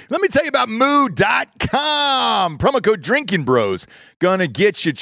Let me tell you about Mood.com. Promo code Drinking Bros. Gonna get you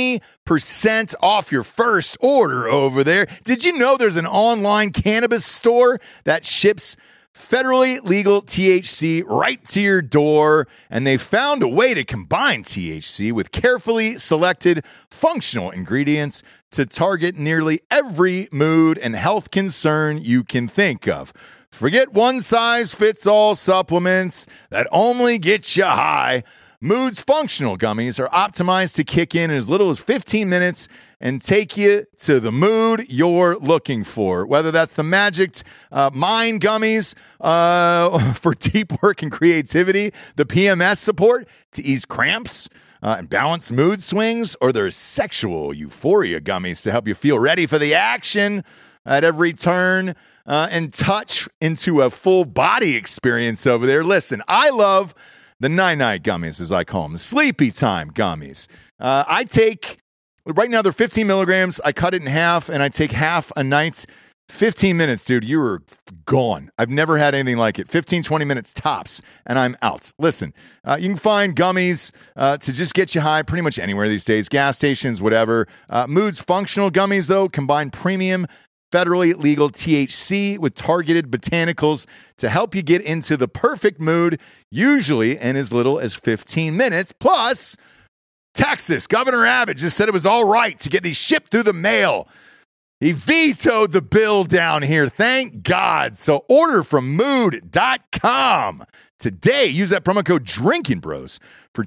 20% off your first order over there. Did you know there's an online cannabis store that ships federally legal THC right to your door? And they found a way to combine THC with carefully selected functional ingredients to target nearly every mood and health concern you can think of. Forget one-size-fits-all supplements that only get you high. Mood's functional gummies are optimized to kick in as little as 15 minutes and take you to the mood you're looking for. Whether that's the Magic Mind gummies for deep work and creativity, the PMS support to ease cramps and balance mood swings, or their sexual euphoria gummies to help you feel ready for the action at every turn. And touch into a full body experience over there. Listen, I love the night-night gummies, as I call them, the sleepy time gummies. I take, right now they're 15 milligrams. I cut it in half, and I take half a night. 15 minutes, dude, you were gone. I've never had anything like it. 15, 20 minutes tops, and I'm out. Listen, you can find gummies to just get you high pretty much anywhere these days, gas stations, whatever. Mood's functional gummies, though, combine premium federally legal THC with targeted botanicals to help you get into the perfect mood, usually in as little as 15 minutes. Plus, Texas, Governor Abbott just said it was all right to get these shipped through the mail. He vetoed the bill down here. Thank God. So order from Mood.com today. Use that promo code Drinking Bros for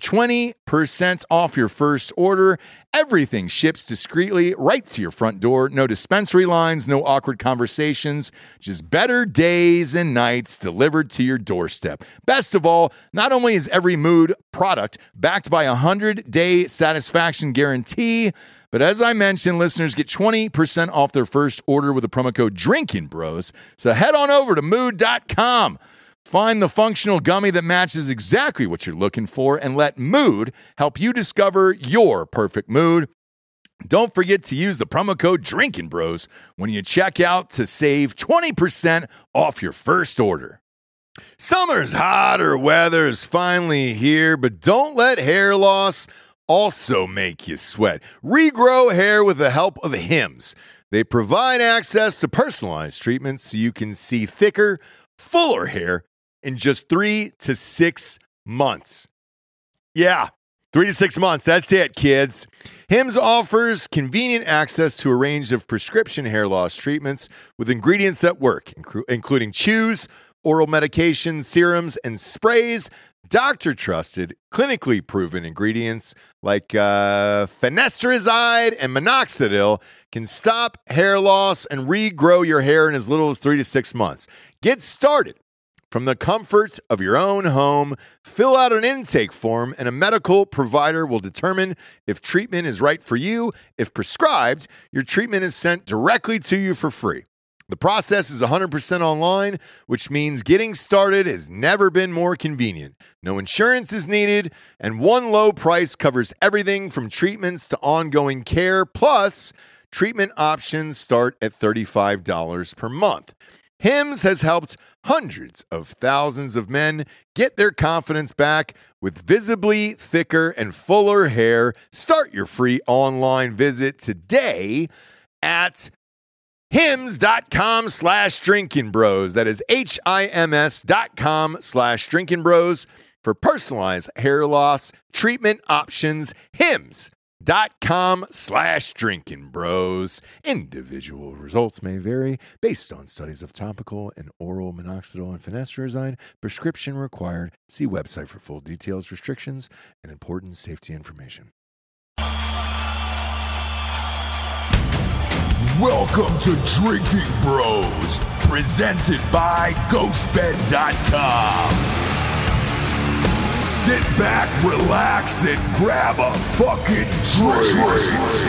20% off your first order. Everything ships discreetly right to your front door. No dispensary lines, no awkward conversations, just better days and nights delivered to your doorstep. Best of all, not only is every Mood product backed by a 100-day satisfaction guarantee, but as I mentioned, listeners get 20% off their first order with the promo code Drinking Bros. So head on over to Mood.com. Find the functional gummy that matches exactly what you're looking for and let Mood help you discover your perfect mood. Don't forget to use the promo code Drinking Bros when you check out to save 20% off your first order. Summer's hotter weather is finally here, but don't let hair loss also make you sweat. Regrow hair with the help of Hims. They provide access to personalized treatments so you can see thicker, fuller hair in just 3 to 6 months. Yeah, 3 to 6 months. That's it, kids. Hims offers convenient access to a range of prescription hair loss treatments with ingredients that work, including chews, oral medications, serums, and sprays. Doctor-trusted, clinically proven ingredients like finasteride and minoxidil can stop hair loss and regrow your hair in as little as 3 to 6 months. Get started from the comfort of your own home. Fill out an intake form, and a medical provider will determine if treatment is right for you. If prescribed, your treatment is sent directly to you for free. The process is 100% online, which means getting started has never been more convenient. No insurance is needed, and one low price covers everything from treatments to ongoing care. Plus, treatment options start at $35 per month. Hims has helped hundreds of thousands of men get their confidence back with visibly thicker and fuller hair. Start your free online visit today at Hims.com/Drinking Bros. That is HIMS.com/Drinking Bros for personalized hair loss treatment options. Hims.com/Drinking Bros. Individual results may vary based on studies of topical and oral minoxidil and finasteride. Prescription required. See website for full details, restrictions, and important safety information. Welcome to Drinking Bros, presented by GhostBed.com. Sit back, relax, and grab a fucking drink.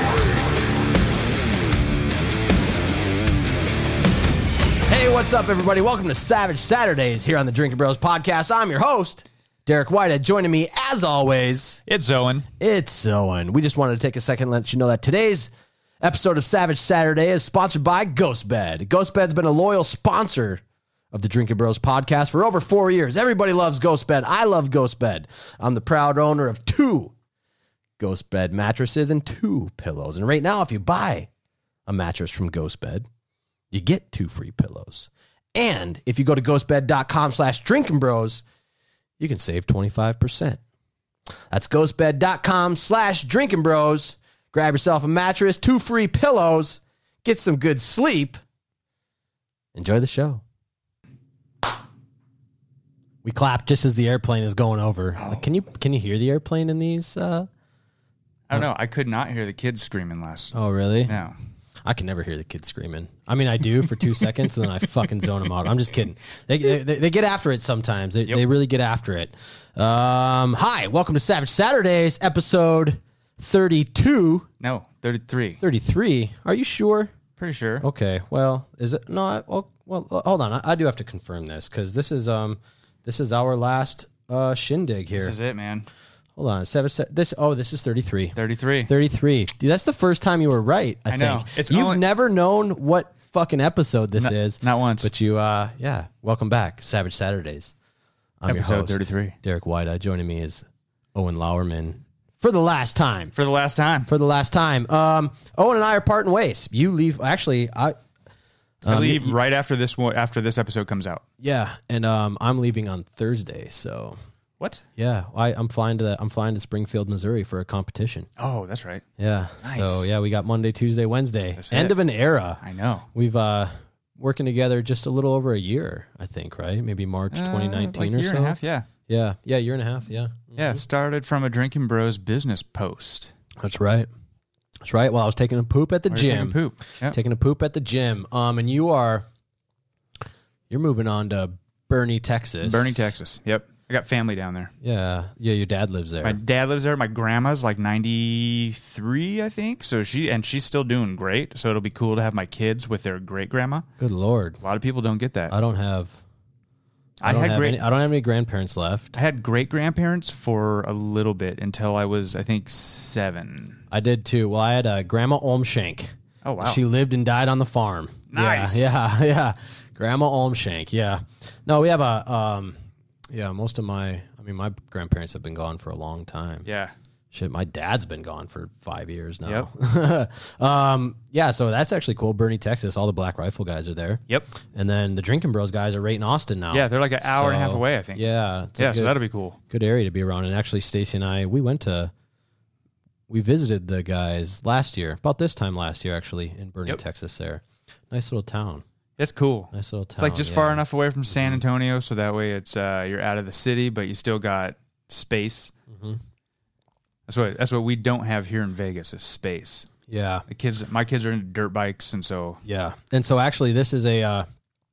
Hey, what's up, everybody? Welcome to Savage Saturdays here on the Drinking Bros podcast. I'm your host, Derek Whitehead. Joining me, as always, it's Owen. It's Owen. We just wanted to take a second and let you know that today's episode of Savage Saturday is sponsored by GhostBed. GhostBed's been a loyal sponsor of the Drinking Bros podcast for over 4 years. Everybody loves Ghost Bed. I love Ghost Bed. I'm the proud owner of 2 Ghost Bed mattresses and 2 pillows. And right now, if you buy a mattress from Ghost Bed, you get 2 free pillows. And if you go to ghostbed.com/drinkingbros, you can save 25%. That's ghostbed.com/drinkingbros. Grab yourself a mattress, 2 free pillows, get some good sleep. Enjoy the show. We clapped just as the airplane is going over. Oh. Like, can you hear the airplane in these? I don't know. I could not hear the kids screaming last. Oh, really? No. I can never hear the kids screaming. I mean, I do for 2 seconds, and then I fucking zone them out. I'm just kidding. They get after it sometimes. They really get after it. Hi, welcome to Savage Saturdays, episode 32. No, 33. 33. Are you sure? Pretty sure. Okay. Well, is it? No. Well, hold on. I do have to confirm this because this is our last shindig here. This is it, man. Hold on. This is 33. 33. 33. Dude, that's the first time you were right, I know. think. You've never known what fucking episode this is. Not once. But you, welcome back. Savage Saturdays. I'm Episode your host, 33. Derek White. Joining me is Owen Lauerman for the last time. For the last time. Owen and I are parting ways. You leave. Actually, I leave right after this episode comes out. Yeah, and I'm leaving on Thursday, so... What? Yeah, I'm flying to Springfield, Missouri for a competition. Oh, that's right. Yeah. Nice. So yeah, we got Monday, Tuesday, Wednesday. That's End it. of an era. I know. We've working together just a little over a year, I think, right? Maybe March 2019 like or so. year and a half, yeah. Yeah, year and a half, yeah. Yeah, it started from a Drinking Bros business post. That's right. Well, I was taking a poop at the gym. Taking a poop. At the gym. And you're moving on to Bernie, Texas. Yep. I got family down there. Yeah, your dad lives there. My dad lives there. My grandma's like 93, I think. So she's still doing great. So it'll be cool to have my kids with their great grandma. Good Lord. A lot of people don't get that. I don't have any grandparents left. I had great grandparents for a little bit until I was, I think, 7. I did too. Well, I had a Grandma Olmshank. Oh, wow. She lived and died on the farm. Nice. Yeah. Grandma Olmshank. Yeah. No, we have most of my grandparents have been gone for a long time. Yeah. Shit, my dad's been gone for 5 years now. Yep. So that's actually cool. Bernie, Texas. All the Black Rifle guys are there. Yep. And then the Drinking Bros guys are right in Austin now. Yeah, they're like an hour and a half away, I think. Yeah. So that'll be cool. Good area to be around. And actually, Stacy and I, we visited the guys last year, about this time last year, actually, in Bernie, Texas there. Nice little town. It's cool. Nice little town. It's like just far enough away from San Antonio, so that way it's you're out of the city, but you still got space. Mm-hmm. That's what we don't have here in Vegas is space. Yeah. My kids are into dirt bikes, and so yeah. And so actually, this is a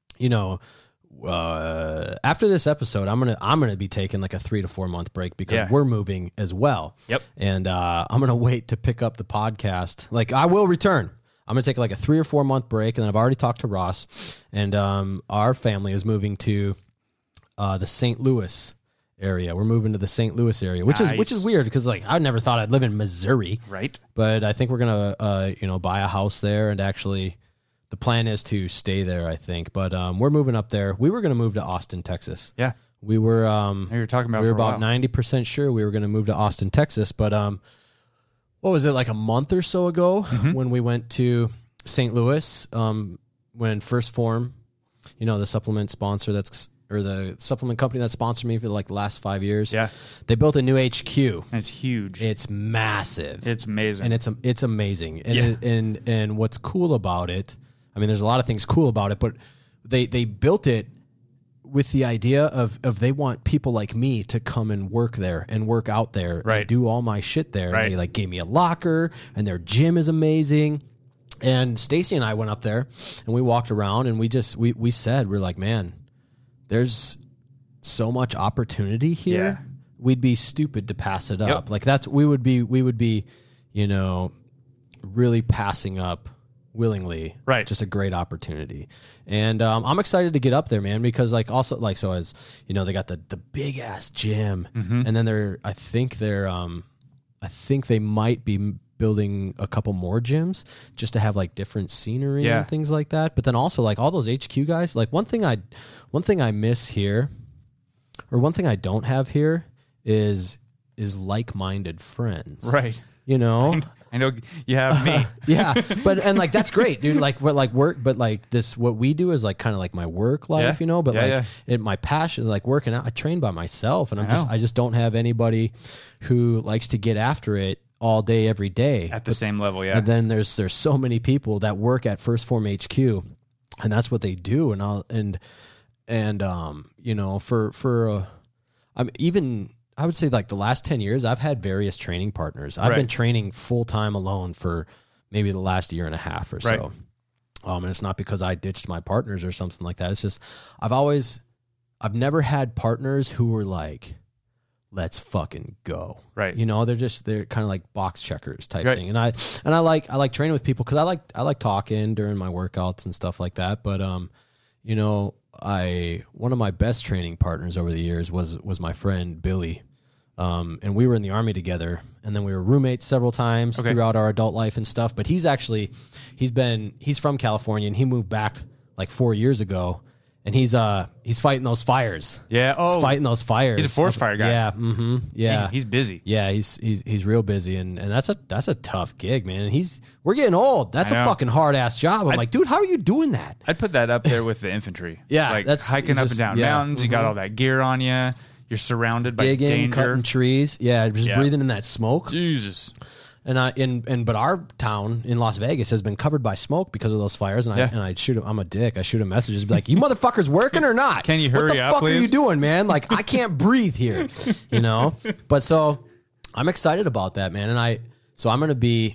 after this episode, I'm gonna be taking like a 3 to 4 month break because we're moving as well. Yep. And I'm gonna wait to pick up the podcast. Like I will return. I'm going to take like a 3 or 4 month break, and then I've already talked to Ross, and our family is moving to the St. Louis area. We're moving to the St. Louis area, which is weird because like I never thought I'd live in Missouri, right? But I think we're gonna buy a house there, and actually the plan is to stay there. I think, but we're moving up there. We were going to move to Austin, Texas. Yeah, we were. You were talking about. We were about 90% sure we were going to move to Austin, Texas, but what was it, like a month or so ago when we went to St. Louis, when First Form, the supplement sponsor the supplement company that sponsored me for like the last 5 years. Yeah. They built a new HQ. And it's huge. It's massive. It's amazing. And it's amazing. And and what's cool about it, I mean, there's a lot of things cool about it, but they built it with the idea of they want people like me to come and work there and work out there and do all my shit there. Right. They like gave me a locker, and their gym is amazing. And Stacy and I went up there and we walked around, and we said, we're like, man, there's so much opportunity here. Yeah. We'd be stupid to pass it up. Yep. Like we would be, really passing up willingly, right? Just a great opportunity, and I'm excited to get up there, man, because they got the big ass gym, and then I think they might be building a couple more gyms just to have like different scenery Yeah. and things like that. But then also like all those HQ guys, like one thing I miss here, or one thing I don't have here is like-minded friends. Right. You know? I know you have me. Yeah, and like that's great, dude. Like what, like work, but like this, what we do is like kind of like my work life, Yeah. you know. But Yeah, like yeah. my passion, like working out, I train by myself, and I know. I just don't have anybody who likes to get after it all day, every day At the same level, yeah. And then there's so many people that work at First Form HQ, and that's what they do. And you know, I would say like the last 10 years, I've had various training partners. I've been training full time alone for maybe the last year and a half or so. Right. And it's not because I ditched my partners or something like that. It's just, I've never had partners who were like, let's fucking go. Right. You know, they're kind of like box checkers type Right. thing. And I like training with people because I like talking during my workouts and stuff like that. But, you know, one of my best training partners over the years was my friend Billy. And we were in the Army together, and then we were roommates several times throughout our adult life and stuff. But he's from California, and he moved back like 4 years ago, and he's fighting those fires. Yeah. Oh, He's fighting those fires. he's a forest fire guy. Yeah. Mm-hmm. Yeah. Dang, he's busy. Yeah, he's real busy, and that's a tough gig, man. And we're getting old. That's I a know. fucking hard ass job. I'm like, dude, how are you doing that? I'd put that up there with the infantry. Yeah, like that's hiking up and just- down yeah. mountains. You got all that gear on you. You're surrounded by Digging, danger. cutting trees. Yeah, just Yeah. breathing in that smoke. Jesus. But our town in Las Vegas has been covered by smoke because of those fires. And Yeah. I shoot him. I'm a dick. I shoot him messages, be like, "You motherfuckers working or not? Can you What hurry the up, fuck are you please?" doing, man? Like, I can't breathe here, you know." But so I'm excited about that, man. And I'm gonna be,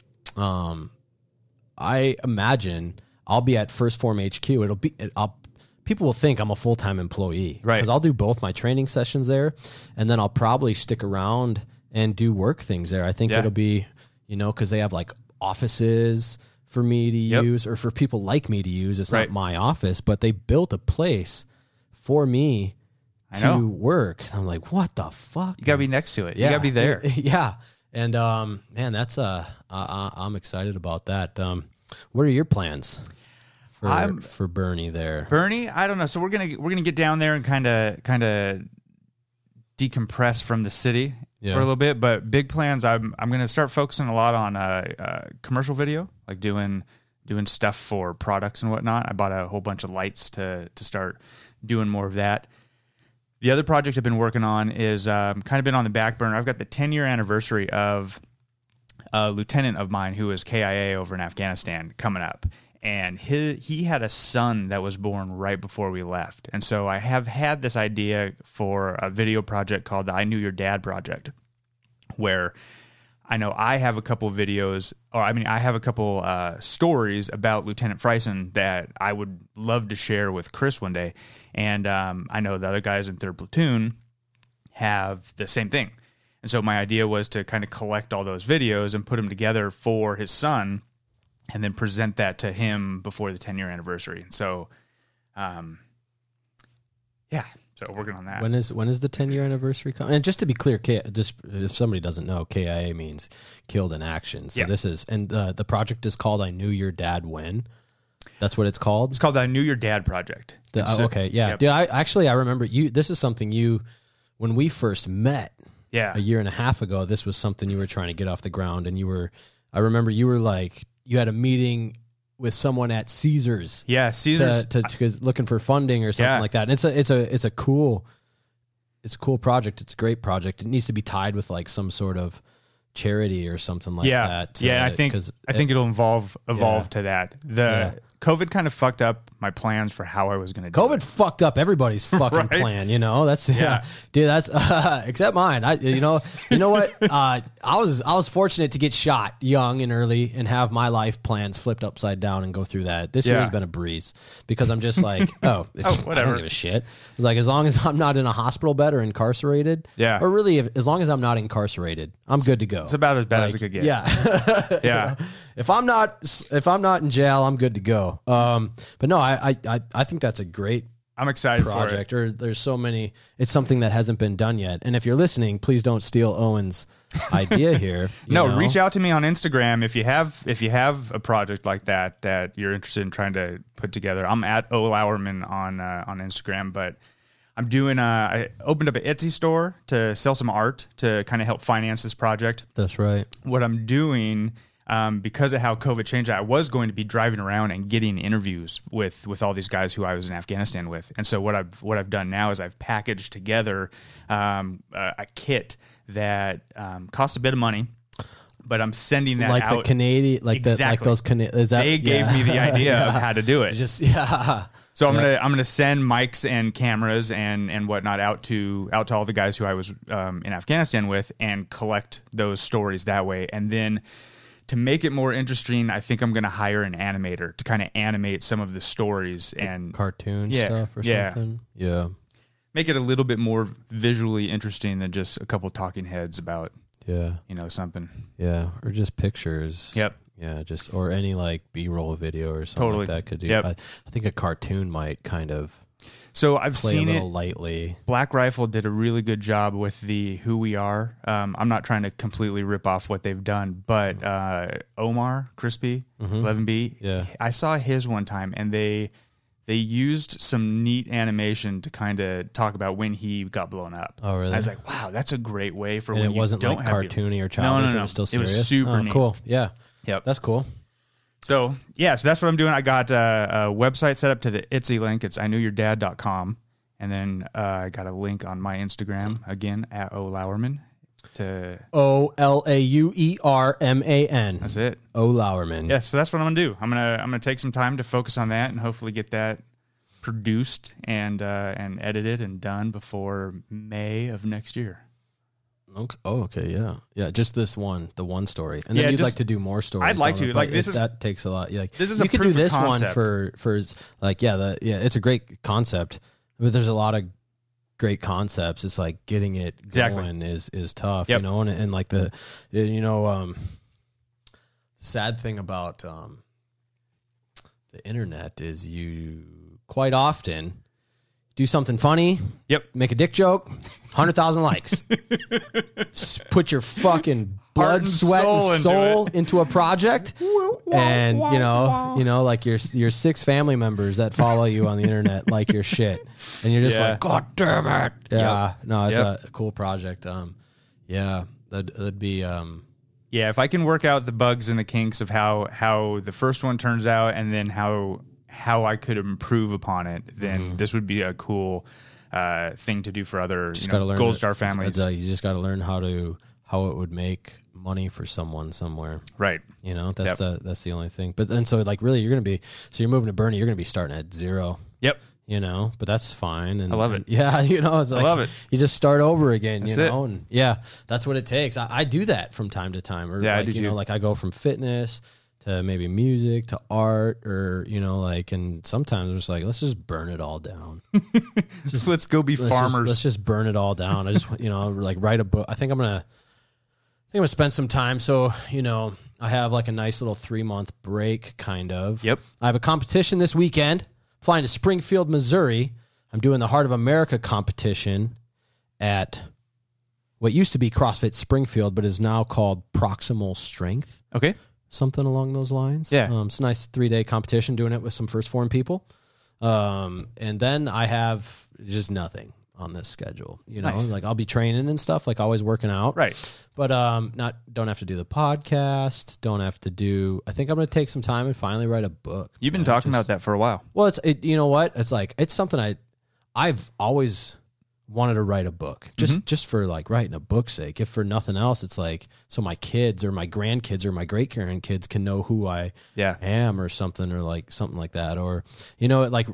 I imagine I'll be at First Form HQ. People will think I'm a full-time employee, Right. Because I'll do both my training sessions there, and then I'll probably stick around and do work things there. I think Yeah. it'll be, you know, because they have like offices for me to use, or for people like me to use. It's Right. not my office, but they built a place for me I to know. work. And I'm like, what the fuck? You got to be next to it. You got to be there. Yeah. And man, that's I'm excited about that. What are your plans for Bernie there? Bernie, I don't know. So we're gonna get down there and kind of decompress from the city for a little bit. But big plans. I'm gonna start focusing a lot on commercial video, like doing stuff for products and whatnot. I bought a whole bunch of lights to start doing more of that. The other project I've been working on is kind of been on the back burner. I've got the 10-year anniversary of a lieutenant of mine who was KIA over in Afghanistan coming up. And he had a son that was born right before we left. And so I have had this idea for a video project called the I Knew Your Dad Project, where I know I have a couple of videos, I have a couple stories about Lieutenant Freisen that I would love to share with Chris one day. And I know the other guys in 3rd Platoon have the same thing. And so my idea was to kind of collect all those videos and put them together for his son, and then present that to him before the 10-year anniversary. So, so working on that. When is the 10-year anniversary coming? And just to be clear, just if somebody doesn't know, KIA means killed in action. So this is, and the project is called I Knew Your Dad When. That's what it's called? It's called the I Knew Your Dad Project. Okay, yeah. Yep. Dude, I remember this is something when we first met Yeah. a year and a half ago, this was something you were trying to get off the ground. And I remember you were like, you had a meeting with someone at Caesars. Yeah, Caesars. to looking for funding or something Yeah. like that. And it's a cool project. It's a great project. It needs to be tied with like some sort of charity or something like that. I think it'll evolve to that. COVID kind of fucked up my plans for how I was going to do COVID it. fucked up everybody's fucking Right? plan, you know. That's Yeah. dude. That's except mine. You know what? I was fortunate to get shot young and early and have my life plans flipped upside down and go through that. This year has been a breeze because I'm just like, I whatever. don't give a shit. It's like as long as I'm not in a hospital bed or incarcerated, or really as long as I'm not incarcerated, I'm good to go. It's about as bad as it could get. Yeah, Yeah. If I'm not in jail, I'm good to go. But no, I think that's a great I'm excited project, for it. or there's so many. It's something that hasn't been done yet. And if you're listening, please don't steal Owen's idea here. No, reach out to me on Instagram if you have a project like that you're interested in trying to put together. I'm at O'Lowerman on Instagram, but I'm doing I opened up an Etsy store to sell some art to kind of help finance this project. That's right. What I'm doing, because of how COVID changed, I was going to be driving around and getting interviews with all these guys who I was in Afghanistan with. And so what I've done now is I've packaged together a kit that cost a bit of money, but I'm sending that like out. The Canadian, like exactly. Like those Canadian. They gave me the idea of how to do it. So I'm gonna send mics and cameras and whatnot out to all the guys who I was in Afghanistan with and collect those stories that way. And then to make it more interesting, I think I'm gonna hire an animator to kind of animate some of the stories and cartoon stuff or something. Yeah. Make it a little bit more visually interesting than just a couple talking heads about something. Yeah, or just pictures. Yep. Yeah, just or any like B-roll video or something like that could do. Yep. I think a cartoon might kind of So I've play seen a little it lightly. Black Rifle did a really good job with the Who We Are. I'm not trying to completely rip off what they've done, but Omar Crispy, 11B, Yeah. I saw his one time, and they used some neat animation to kind of talk about when he got blown up. Oh, really? I was like, wow, that's a great way for And when it wasn't you don't like have cartoony or childish. No. It was still It serious. was super neat. Cool. Yeah. Yep. That's cool. So that's what I'm doing. I got a website set up to the Etsy link. It's iknewyourdad.com. And then I got a link on my Instagram, again, at O'Lowerman. OLAUERMAN. That's it. O'Lowerman. Yeah, so that's what I'm gonna do. I'm gonna take some time to focus on that and hopefully get that produced and edited and done before May of next year. Okay. Oh, okay. Yeah. Yeah. Just the one story, and then Yeah, you'd just- like to do more stories. I'd like don't to. you? Like, But this is- that takes a lot. Yeah, like, this is you a could do proof of this one concept. for it's a great concept, but there's a lot of great concepts. It's like getting it going is tough, Yep. and like the sad thing about the internet is you quite often do something funny. Yep. Make a dick joke, 100,000 likes. Put your fucking blood, and sweat, soul and soul into a project, and you know, like your 6 family members that follow you on the internet like your shit, and you're just Yeah. like, God damn it! Yeah, no, it's Yep. a cool project. Yeah, that'd be. Yeah, if I can work out the bugs and the kinks of how the first one turns out, and then how I could improve upon it, then this would be a cool thing to do for other Gold Star families. You just got to learn how it would make money for someone somewhere. Right. You know, that's the only thing. But then, so like, really, you're moving to Bernie, you're going to be starting at zero. Yep. You know, but that's fine. And I love it. Yeah, it's like, I love it. You just start over again, That's you know, and that's what it takes. I do that from time to time. Or Yeah, I like, do you know, too. like I go from fitness to maybe music to art, or, you know, like, and sometimes it's like, let's just burn it all down. Let's go be farmers. Let's just burn it all down. I just, like write a book. I think I'm going to spend some time. So, I have like a nice little 3-month break kind of. Yep. I have a competition this weekend, flying to Springfield, Missouri. I'm doing the Heart of America competition at what used to be CrossFit Springfield, but is now called Proximal Strength. Okay. Something along those lines. Yeah. It's a nice 3-day competition, doing it with some First Form people. And then I have just nothing on this schedule. Nice. Like I'll be training and stuff, like always working out. Right. But don't have to do the podcast. Don't have to do. I think I'm going to take some time and finally write a book. You've been talking about that for a while. Well, you know what? It's like it's something I've always wanted to write a book, just for like writing a book's sake. If for nothing else, it's like so my kids or my grandkids or my great grandkids can know who I am or something, or like something like that, or like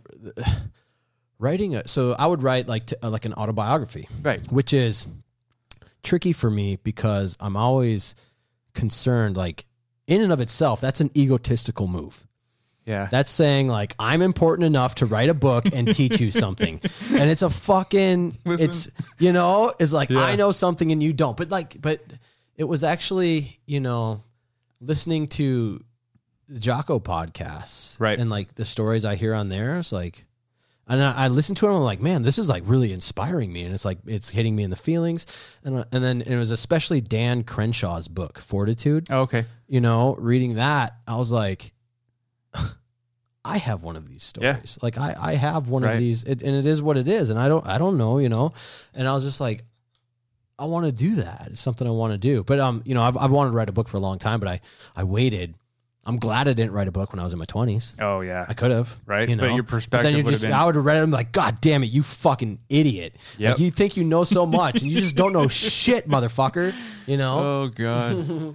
writing. So I would write like an autobiography, right? Which is tricky for me because I'm always concerned. Like in and of itself, that's an egotistical move. Yeah. That's saying like, I'm important enough to write a book and teach you something. And it's a fucking, it's like, I know something and you don't, but it was actually, listening to the Jocko podcasts, right? And like the stories I hear on there, it's like, And I listened to it, and I'm like, man, this is like really inspiring me. And it's like, it's hitting me in the feelings. And then it was especially Dan Crenshaw's book, Fortitude. Oh, okay. You know, reading that, I was like, I have one of these stories. Like I have one of these, and it is what it is. And I don't know, you know, and I was just like, I want to do that. It's something I want to do. But, you know, I've wanted to write a book for a long time, but I waited. I'm glad I didn't write a book when I was in my 20s. Oh, yeah. I could have. Right. You know? But your perspective would have been... I would have read it and been like, God damn it, you fucking idiot. Yep. Like, you think you know so much, and you just don't know shit, motherfucker. You know? Oh, God.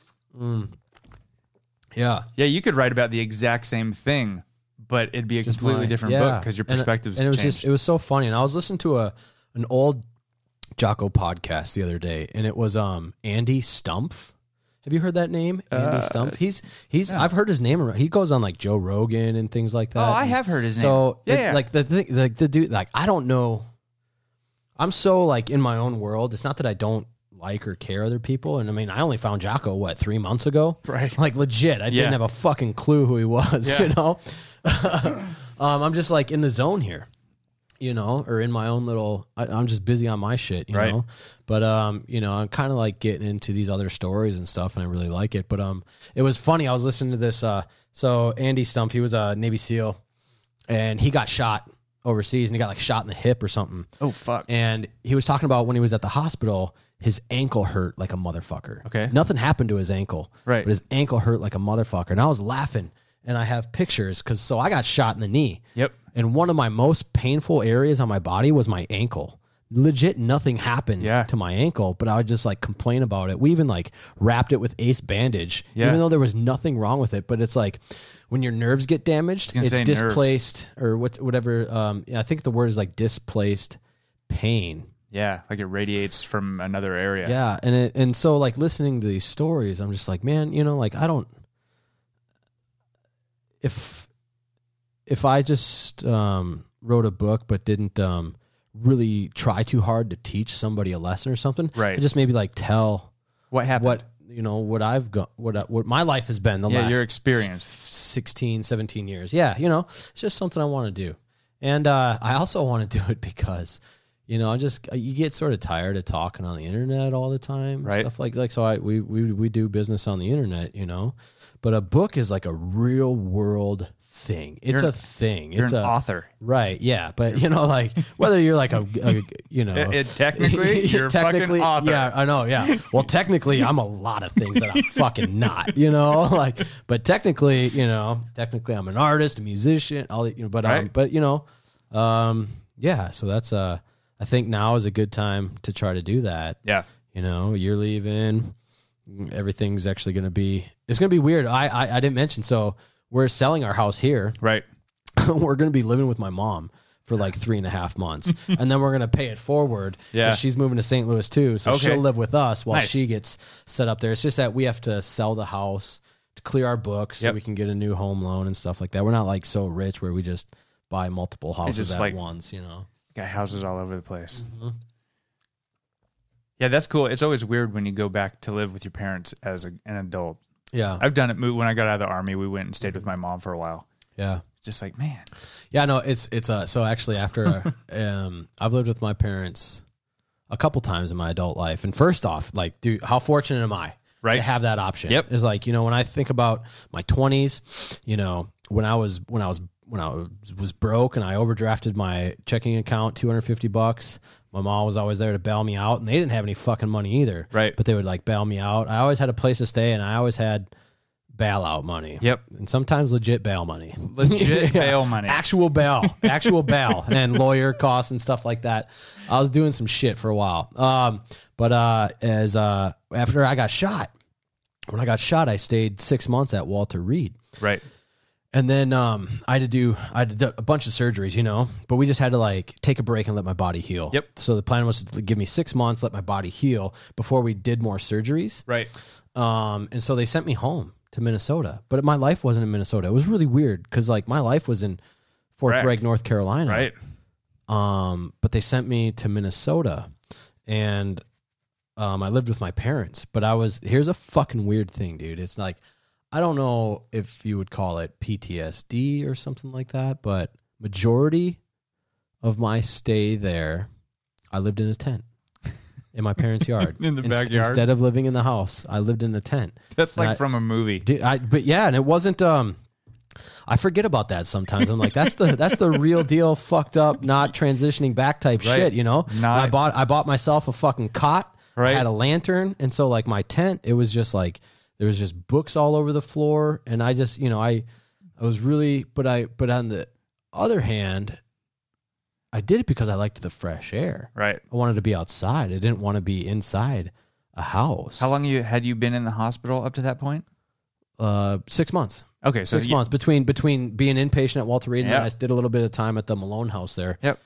Yeah. Yeah, you could write about the exact same thing, but it'd be a completely different book because your perspective's and it was changed. it was so funny. And I was listening to an old Jocko podcast the other day, and it was Andy Stumpf. Have you heard that name? Andy Stumpf. He's I've heard his name around. He goes on like Joe Rogan and things like that. Oh, I have heard his name. So yeah. like the dude, like I don't know. I'm so like in my own world. It's not that I don't like or care other people. And I mean, I only found Jocko 3 months ago. Right. Like legit. I didn't have a fucking clue who he was, you know? I'm just like in the zone here, you know, or in my own little, I'm just busy on my shit, you know? But, you know, I'm kind of like getting into these other stories and stuff, and I really like it. But it was funny. I was listening to this. So Andy Stumpf, he was a Navy SEAL, and he got shot overseas, and he got like shot in the hip or something. Oh, fuck. And he was talking about when he was at the hospital, his ankle hurt like a motherfucker. Okay. Nothing happened to his ankle. Right. But his ankle hurt like a motherfucker. And I was laughing, and I have pictures so I got shot in the knee. Yep. And one of my most painful areas on my body was my ankle. Legit, nothing happened to my ankle, but I would just like complain about it. We even like wrapped it with Ace bandage, even though there was nothing wrong with it. But it's like when your nerves get damaged, it's displaced or whatever. I think the word is like displaced pain. Yeah, like it radiates from another area. Yeah, and so like listening to these stories, I'm just like, man, you know, like I don't. If I just wrote a book but didn't really try too hard to teach somebody a lesson or something, right? I just maybe like tell what happened, what I've got, what my life has been the last your experience 16, 17 years. Yeah, you know, it's just something I want to do, and I also want to do it because. You know, you get sort of tired of talking on the internet all the time, right? Stuff like so. We do business on the internet, you know, but a book is like a real world thing. It's a thing. You're it's an author, right? Yeah, but you know, like whether you're like a you know, technically you're a fucking author. Yeah, I know. Yeah, well, technically, I'm a lot of things that I'm fucking not. You know, like, but technically, I'm an artist, a musician, all that. You know, but you know, yeah. So that's I think now is a good time to try to do that. Yeah. You know, you're leaving. Everything's actually going to be... It's going to be weird. I didn't mention, so we're selling our house here. Right. We're going to be living with my mom for like 3.5 months. And then we're going to pay it forward. Yeah. She's moving to St. Louis too, so she'll live with us while Nice. she gets set up there. It's just that we have to sell the house to clear our books so we can get a new home loan and stuff like that. We're not like so rich where we just buy multiple houses at once, you know. Got houses all over the place. Mm-hmm. Yeah, that's cool. It's always weird when you go back to live with your parents as an adult. Yeah. I've done it when I got out of the Army. We went and stayed with my mom for a while. Yeah. Just like, man. Yeah, no, it's so actually after I've lived with my parents a couple times in my adult life. And first off, like, dude, how fortunate am I to have that option? Yep. It's like, you know, when I think about my 20s, you know, when I was broke and I overdrafted my checking account $250, my mom was always there to bail me out, and they didn't have any fucking money either. Right. But they would like bail me out. I always had a place to stay, and I always had bailout money. Yep. And sometimes legit bail money. Legit bail money. Actual bail. And lawyer costs and stuff like that. I was doing some shit for a while. But after I got shot, when I got shot, I stayed 6 months at Walter Reed. Right. And then I had to do a bunch of surgeries, you know, but we just had to like take a break and let my body heal. Yep. So the plan was to give me 6 months, let my body heal before we did more surgeries. Right. And so they sent me home to Minnesota, but my life wasn't in Minnesota. It was really weird because like my life was in Fort Bragg, North Carolina. Right. But they sent me to Minnesota, and I lived with my parents. But here's a fucking weird thing, dude. It's like, I don't know if you would call it PTSD or something like that, but majority of my stay there, I lived in a tent in my parents' yard. In the backyard? Instead of living in the house, I lived in a tent. That's like from a movie. But yeah, and it wasn't... I forget about that sometimes. I'm like, that's the real deal, fucked up, not transitioning back type shit, you know? I bought myself a fucking cot. Right. I had a lantern, and so like my tent, it was just like there was just books all over the floor, and I just, you know, I was really, but on the other hand, I did it because I liked the fresh air. Right. I wanted to be outside. I didn't want to be inside a house. How long had you been in the hospital up to that point? 6 months. Okay, so 6 months between being inpatient at Walter Reed and I did a little bit of time at the Malone House there. Yep.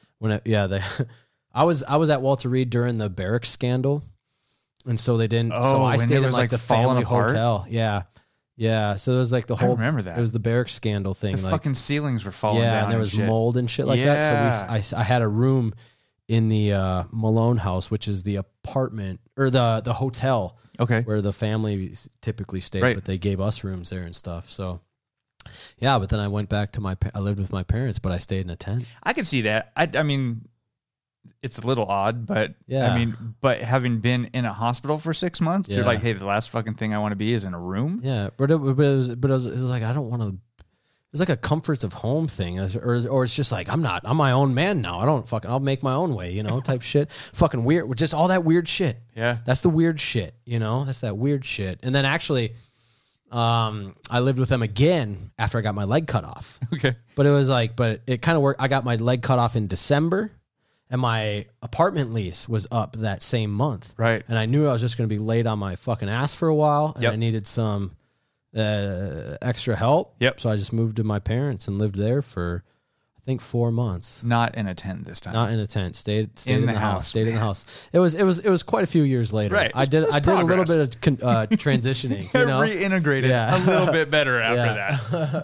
I was at Walter Reed during the barracks scandal. And so they didn't. So I stayed in like the family hotel. Yeah, yeah. So it was like the whole. I remember that. It was the barracks scandal thing. The like, fucking ceilings were falling down. Yeah, and there was mold and shit like that. So I had a room in the Malone House, which is the apartment or the hotel. Okay. Where the family typically stayed, but they gave us rooms there and stuff. So. Yeah, but then I went back to I lived with my parents, but I stayed in a tent. I can see that. I mean. It's a little odd, but yeah. I mean, but having been in a hospital for 6 months, you're like, hey, the last fucking thing I want to be is in a room. Yeah, but it was like I don't want to. It's like a comforts of home thing, or it's just like I'm my own man now. I'll make my own way, you know, type shit. Fucking weird, just all that weird shit. Yeah, that's the weird shit, you know. That's that weird shit. And then actually, I lived with them again after I got my leg cut off. Okay, but it kind of worked. I got my leg cut off in December. And my apartment lease was up that same month. Right. And I knew I was just going to be laid on my fucking ass for a while. And I needed some extra help. Yep. So I just moved to my parents and lived there for, I think, 4 months. Not in a tent this time. Not in a tent. Stayed in the house. Stayed man. in the house. It was quite a few years later. Right. I did a little bit of transitioning. You know? Reintegrated a little bit better after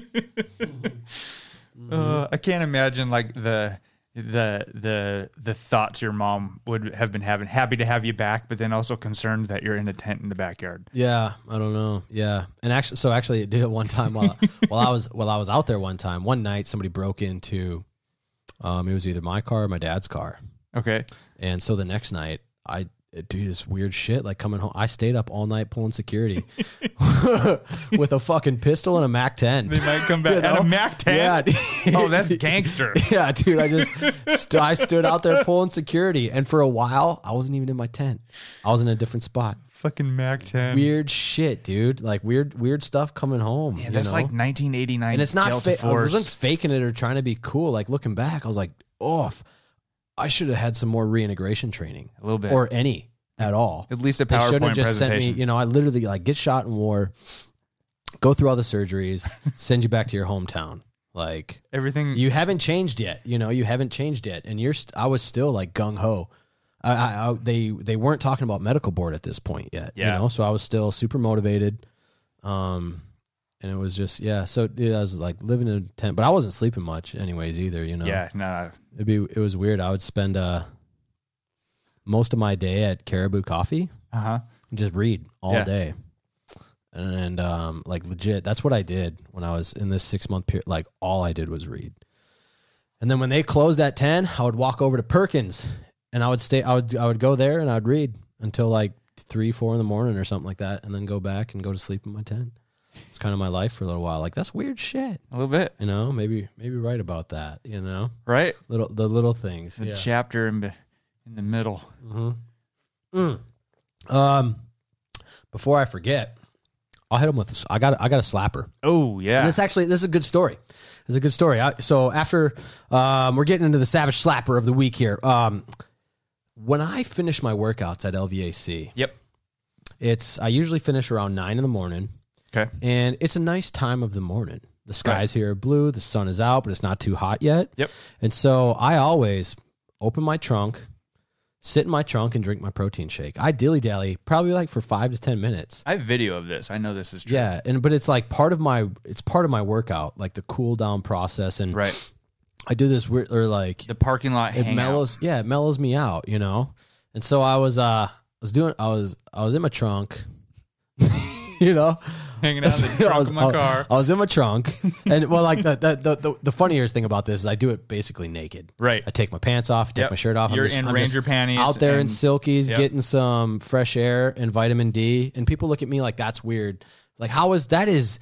that. I can't imagine like the thoughts your mom would have been having, happy to have you back, but then also concerned that you're in a tent in the backyard. Yeah, I don't know. Yeah, and actually, it did it one time while I was out there one time. One night, somebody broke into, it was either my car or my dad's car. Okay, and so the next night, I do this weird shit like coming home. I stayed up all night pulling security with a fucking pistol and a MAC-10. They might come back. You know? And a MAC-10? Yeah. Oh, that's gangster. Yeah, dude. I stood out there pulling security, and for a while, I wasn't even in my tent. I was in a different spot. Fucking MAC-10. Weird shit, dude. Like weird stuff coming home. Yeah, that's like 1989. And it's not Delta Force. I wasn't faking it or trying to be cool. Like looking back, I was like, I should have had some more reintegration training. A little bit. Or any at all. At least a PowerPoint presentation. Sent me, you know, I literally like get shot in war, go through all the surgeries, send you back to your hometown. Like everything. You haven't changed yet. You know, you haven't changed yet. And I was still like gung ho. They weren't talking about medical board at this point yet. Yeah. You know, so I was still super motivated. And it was just, so I was like living in a tent, but I wasn't sleeping much anyways either, you know? Yeah, no. It was weird. I would spend most of my day at Caribou Coffee. And just read all day. And like legit, that's what I did when I was in this 6 month period. Like all I did was read. And then when they closed at 10, I would walk over to Perkins and I would go there and I'd read until like 3, 4 in the morning or something like that. And then go back and go to sleep in my tent. It's kind of my life for a little while. Like that's weird shit. A little bit. You know, maybe right about that, you know? Right. The little things. The chapter in the middle. Before I forget, I'll hit him with this. I got a slapper. Oh yeah. And this is a good story. It's a good story. So after we're getting into the savage slapper of the week here. When I finish my workouts at LVAC, I usually finish around 9 in the morning. Okay. And it's a nice time of the morning. The skies here are blue, the sun is out, but it's not too hot yet. Yep. And so I always open my trunk, sit in my trunk, and drink my protein shake. I dilly-dally probably like for 5 to 10 minutes. I have video of this. I know this is true. Yeah, but it's like part of my workout, like the cool down process. And I do this weird, or like the parking lot hangout. It mellows me out, you know? And so I was in my trunk. you know. Hanging out in the trunk of my car. I was in my trunk, and well, like the funnier thing about this is I do it basically naked. Right. I take my pants off, take my shirt off. You're I'm Ranger panties. out there in and- silkies, Yep. getting some fresh air and vitamin D, and people look at me like that's weird. Like, how is that? Is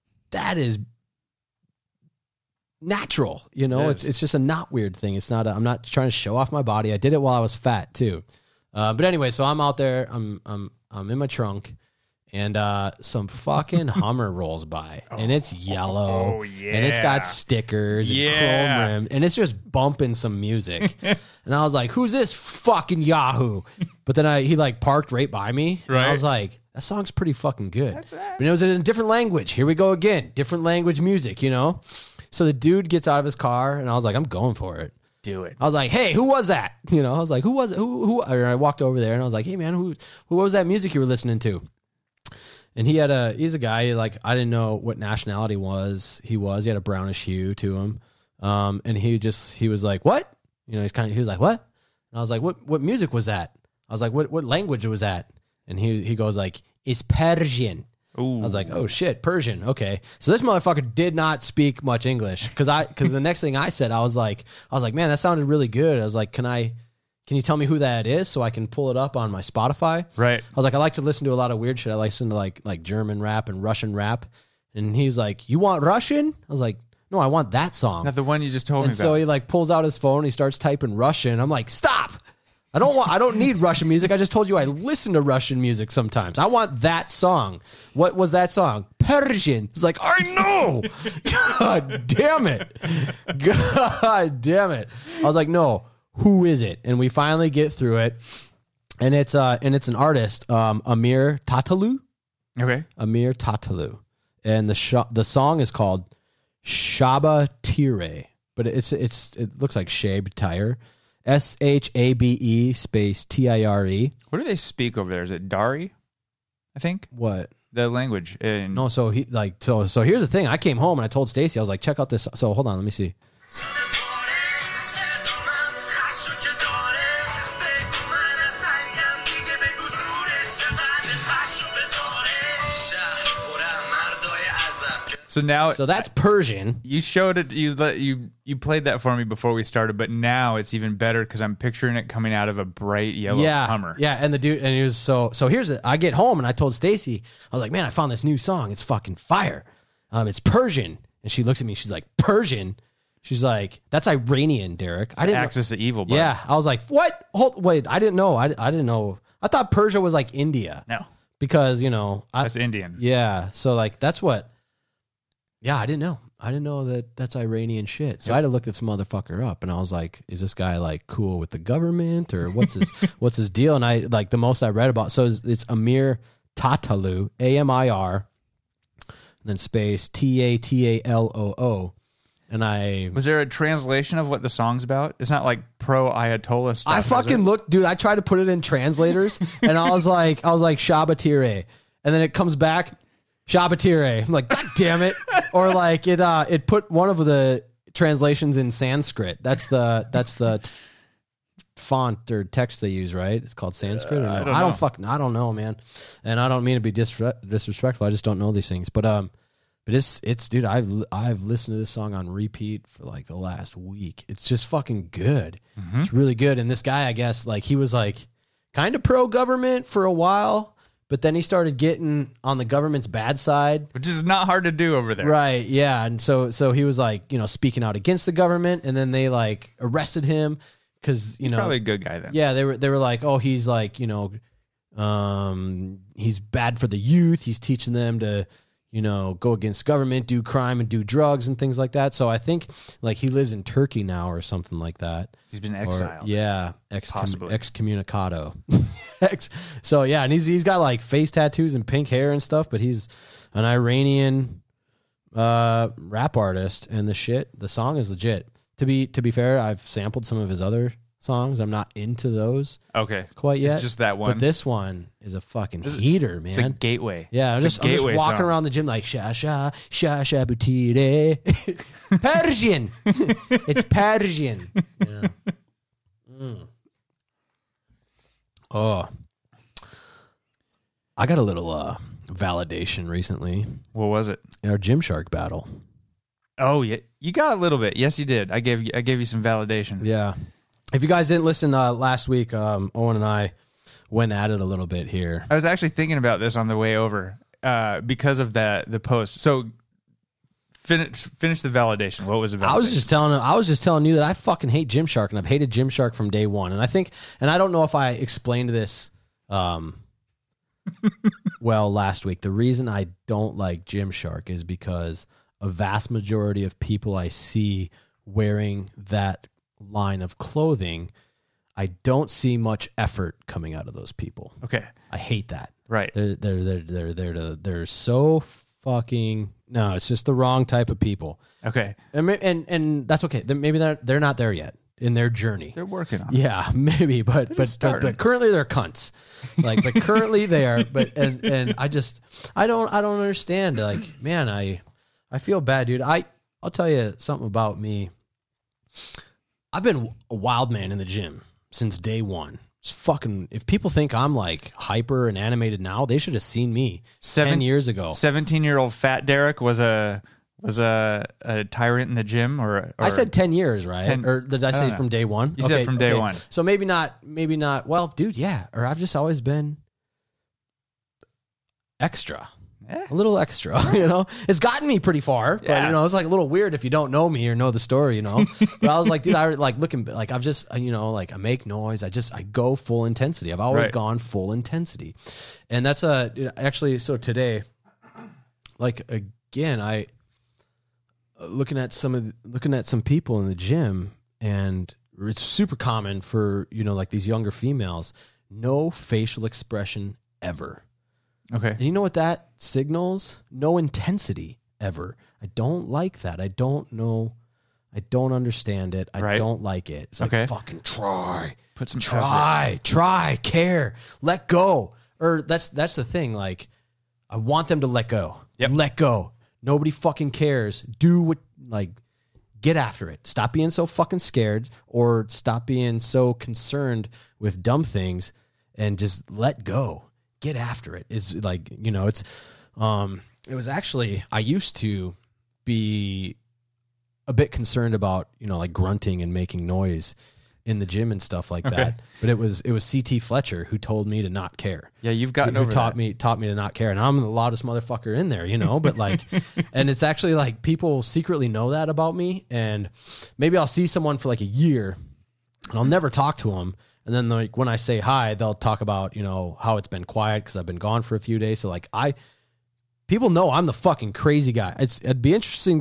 natural? You know, it's just a not weird thing. It's not. I'm not trying to show off my body. I did it while I was fat too. But anyway, so I'm out there. I'm in my trunk. And some fucking Hummer rolls by, and it's yellow, and it's got stickers and chrome rim, and it's just bumping some music. And I was like, "Who's this fucking Yahoo?" But then he like parked right by me, and I was like, "That song's pretty fucking good." But it was in a different language. Here we go again, different language music, you know. So the dude gets out of his car, and I was like, "I'm going for it." Do it. I was like, "Hey, who was that?" You know, I was like, "Who was it? Who?" And I walked over there, and I was like, "Hey, man, who was that music you were listening to?" And he's a guy, like, I didn't know what nationality he was. He had a brownish hue to him. And he was like, "What?" You know, he was like, "What?" And I was like, what music was that? I was like, what language was that? And he goes like, "It's Persian." Ooh. I was like, "Oh shit, Persian. Okay." So this motherfucker did not speak much English. Cause the next thing I said, I was like, "Man, that sounded really good." I was like, Can you tell me who that is so I can pull it up on my Spotify? Right. I was like, I like to listen to a lot of weird shit. I listen to like German rap and Russian rap. And he's like, "You want Russian?" I was like, "No, I want that song." Not the one you just told me and about. so he like pulls out his phone. And he starts typing Russian. I'm like, "Stop! I don't need Russian music. I just told you I listen to Russian music sometimes. I want that song." "What was that song?" "Persian." He's like, "I know." God damn it. God damn it. I was like, "No. Who is it?" And we finally get through it, and it's an artist, Amir Tatalu. Okay. Amir Tatalu, and the song is called Shaba Tire, but it looks like Shabe Tire, SHABE space TIRE. What do they speak over there? Is it Dari? I think What? the language. No, so here's the thing. I came home and I told Stacy, I was like, "Check out this." So hold on, let me see. So that's Persian. You showed it. You played that for me before we started, but now it's even better because I'm picturing it coming out of a bright yellow Hummer. Yeah, and the dude, and he was so here's it. I get home and I told Stacy, I was like, "Man, I found this new song. It's fucking fire. It's Persian." And she looks at me. She's like, "Persian?" She's like, "That's Iranian, Derek." I didn't. Axis of evil. Bud. Yeah, I was like, "What? Wait, I didn't know. I didn't know. I thought Persia was like India." No, because you know that's Indian. Yeah, so like that's what. Yeah, I didn't know. I didn't know that that's Iranian shit. So I had to look this motherfucker up, and I was like, "Is this guy like cool with the government, or what's his deal?" And I like the most I read about. So it's Amir Tatalu, AMIR, and then space TATALOO. And was there a translation of what the song's about? It's not like pro Ayatollah stuff. I fucking looked, dude. I tried to put it in translators, and I was like Shaba Tire, and then it comes back Shaba Tire. I'm like, God damn it! Or like it put one of the translations in Sanskrit. That's the font or text they use, right? It's called Sanskrit. Or no? I don't know, man. And I don't mean to be disrespectful. I just don't know these things. But it's dude, I've listened to this song on repeat for like the last week. It's just fucking good. Mm-hmm. It's really good. And this guy, I guess, like he was like kind of pro government for a while, but then he started getting on the government's bad side, which is not hard to do over there. Right. Yeah. And so he was like, you know, speaking out against the government, and then they like arrested him because, you know, probably a good guy then. Yeah. They were like, "Oh, he's like, you know, he's bad for the youth. He's teaching them to, you know, go against government, do crime and do drugs and things like that." So I think like he lives in Turkey now or something like that. He's been exiled. Excommunicado. So yeah, and he's got like face tattoos and pink hair and stuff, but he's an Iranian rap artist, and the song is legit. To be fair, I've sampled some of his other songs. I'm not into those quite yet. It's just that one. But this one is a fucking heater, man. It's a gateway. Yeah, I'm just walking around the gym like sha butire. Persian. It's Persian. Yeah. Oh. I got a little validation recently. What was it? Our Gymshark battle. Oh, yeah. You got a little bit. Yes, you did. I gave you some validation. Yeah. If you guys didn't listen last week, Owen and I went at it a little bit here. I was actually thinking about this on the way over because of the post. So finish the validation. What was the validation? I was just telling you that I fucking hate Gymshark, and I've hated Gymshark from day one. And I think, and I don't know if I explained this well last week. The reason I don't like Gymshark is because a vast majority of people I see wearing that line of clothing, I don't see much effort coming out of those people. Okay. I hate that. Right. They're so fucking, no, it's just the wrong type of people. Okay. And that's okay. Maybe they're not there yet in their journey. They're working on it. Yeah, maybe, but currently they're cunts. Like, but currently they are. But and I don't understand. Like, man, I feel bad, dude. I'll tell you something about me. I've been a wild man in the gym since day one. It's fucking, if people think I'm like hyper and animated now, they should have seen me 10 years ago. 17-year-old fat Derek was a tyrant in the gym, or I said 10 years, right? Or did I say from day one? You said from day one. So maybe not. Well, dude, yeah. Or I've just always been extra. A little extra, you know. It's gotten me pretty far, but you know, it's like a little weird if you don't know me or know the story, you know. But I was like, dude, I like looking like I've just, you know, like I make noise. I go full intensity. I've always gone full intensity, and that's actually. So today, like again, looking at some people in the gym, and it's super common for, you know, like these younger females, no facial expression ever. Okay. And you know what that signals? No intensity ever. I don't like that. I don't know. I don't understand it. I don't like it. It's like, fucking try. Put some try, care, let go. Or that's the thing. Like, I want them to let go. Yep. Let go. Nobody fucking cares. Do what, like, get after it. Stop being so fucking scared, or stop being so concerned with dumb things, and just let go. Get after it. It's like, you know, it was actually, I used to be a bit concerned about, you know, like grunting and making noise in the gym and stuff like that. But it was CT Fletcher who told me to not care. Yeah, you've gotten over taught me to not care. And I'm the loudest motherfucker in there, you know, but like, and it's actually like people secretly know that about me. And maybe I'll see someone for like a year and I'll never talk to them. And then, like, when I say hi, they'll talk about, you know, how it's been quiet because I've been gone for a few days. So, like, people know I'm the fucking crazy guy. It'd be interesting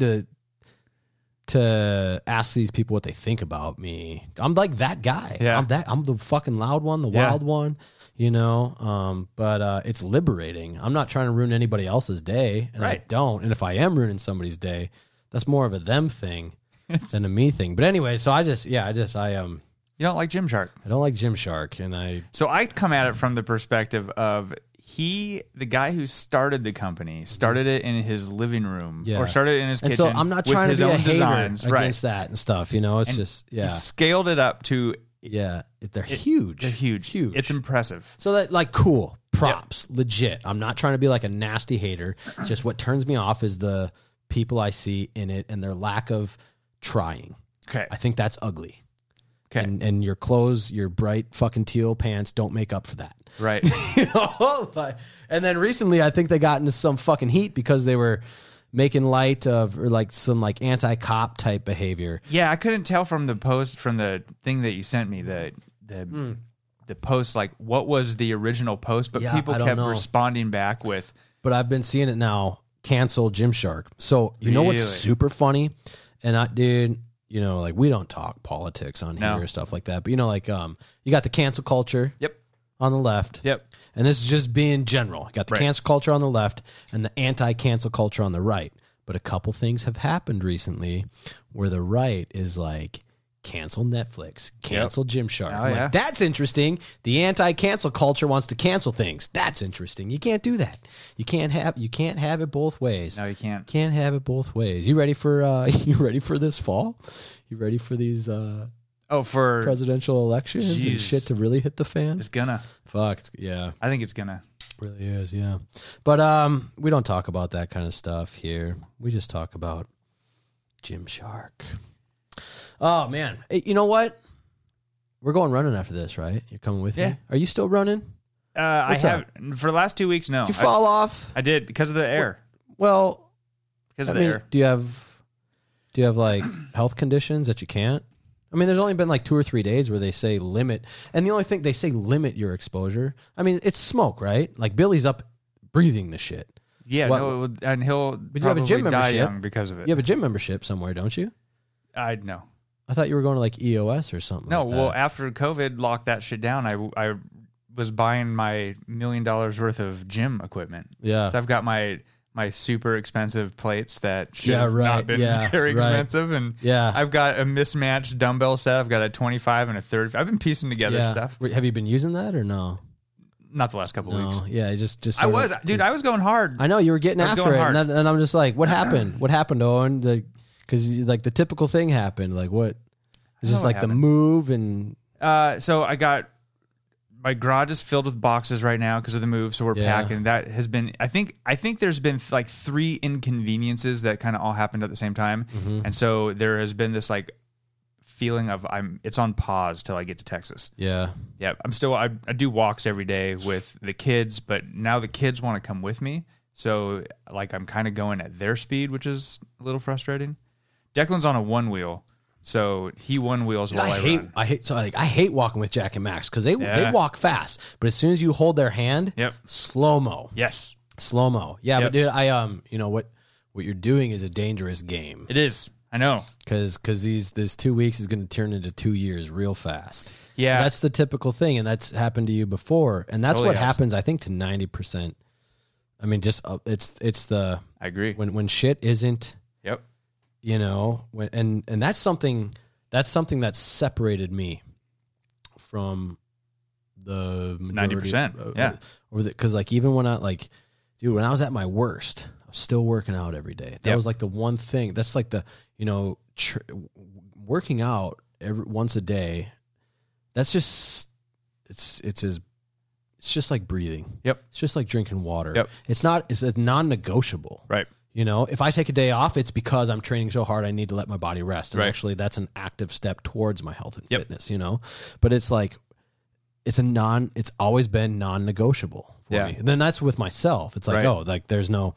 to ask these people what they think about me. I'm like that guy. Yeah. I'm the fucking loud one, the wild one, you know. But it's liberating. I'm not trying to ruin anybody else's day, and I don't. And if I am ruining somebody's day, that's more of a them thing than a me thing. But anyway, so I You don't like Gymshark. I don't like Gymshark, So I come at it from the perspective of the guy who started the company, started it in his living room, or started it in his kitchen. So I'm not trying to be a hater designs, against that and stuff. You know, it's just he scaled it up to they're huge. They're huge. It's impressive. So that, like, cool props, legit. I'm not trying to be like a nasty hater. Just what turns me off is the people I see in it and their lack of trying. Okay, I think that's ugly. Okay. And your clothes, your bright fucking teal pants don't make up for that. Right. You know? And then recently I think they got into some fucking heat because they were making light of, or like some like anti-cop type behavior. Yeah, I couldn't tell from the post, from the thing that you sent me, the post, like what was the original post, but people kept responding back with. But I've been seeing it now, cancel Gymshark. So you know what's super funny? And dude, you know, like, we don't talk politics on here or stuff like that. But, you know, like, you got the cancel culture on the left. Yep. And this is just being general. You got the cancel culture on the left and the anti-cancel culture on the right. But a couple things have happened recently where the right is like, cancel Netflix, cancel Gymshark. Like, that's interesting. The anti-cancel culture wants to cancel things. That's interesting. You can't do that. You can't have it both ways. No, you can't. Can't have it both ways. You ready for this fall? You ready for these for presidential elections and shit to really hit the fan? It's gonna. Fuck, yeah. I think it's gonna. Really is, yeah. But we don't talk about that kind of stuff here. We just talk about Gymshark. Oh, man. Hey, you know what? We're going running after this, right? You're coming with me? Are you still running? I have for the last 2 weeks. No, Did you fall off? I did because of the air. Well, because of the air. Do you have like health conditions that you can't? I mean, there's only been like 2 or 3 days where they say limit, and the only thing they say limit your exposure. I mean, it's smoke, right? Like Billy's up breathing the shit. Yeah, no, and he'll but you have a gym die membership young because of it. You have a gym membership somewhere, don't you? I know. I thought you were going to like EOS or something. No, like well, that. after COVID locked that shit down, I was buying my $1 million worth of gym equipment. Yeah, so I've got my super expensive plates that should have not been very expensive, and I've got a mismatched dumbbell set. I've got a 25 and a 30. I've been piecing together stuff. Have you been using that or no? Not the last couple weeks. Yeah, just I was going hard. I know you were getting after it, and I'm just like, what happened? What happened, Owen? Because like the typical thing happened. Like what? It's just like the move and. So I got my garage is filled with boxes right now because of the move. So we're packing. That has been. I think there's been like 3 inconveniences that kind of all happened at the same time, and so there has been this like feeling of it's on pause till I get to Texas. Yeah. I'm still I do walks every day with the kids, but now the kids want to come with me. So like I'm kind of going at their speed, which is a little frustrating. Declan's on a 1-wheel, so he 1-wheels while I run. I hate walking with Jack and Max because they walk fast, but as soon as you hold their hand, slow mo. Yes, slow mo. Yeah, but dude, you know what you're doing is a dangerous game. It is. I know, because this 2 weeks is going to turn into 2 years real fast. Yeah, that's the typical thing, and that's happened to you before, and that's what happens. I think to 90%. I mean, just it's the. I agree. When shit isn't. Yep. You know, and that's something that separated me from the 90%. Yeah, because like even when when I was at my worst, I was still working out every day. That was like the one thing. That's like the working out once a day. That's just it's just like breathing. Yep, it's just like drinking water. Yep, it's a non-negotiable. Right. You know, if I take a day off, it's because I'm training so hard I need to let my body rest. And actually, that's an active step towards my health and fitness, you know? But it's like, it's always been non-negotiable for me. And then that's with myself. It's like, there's no,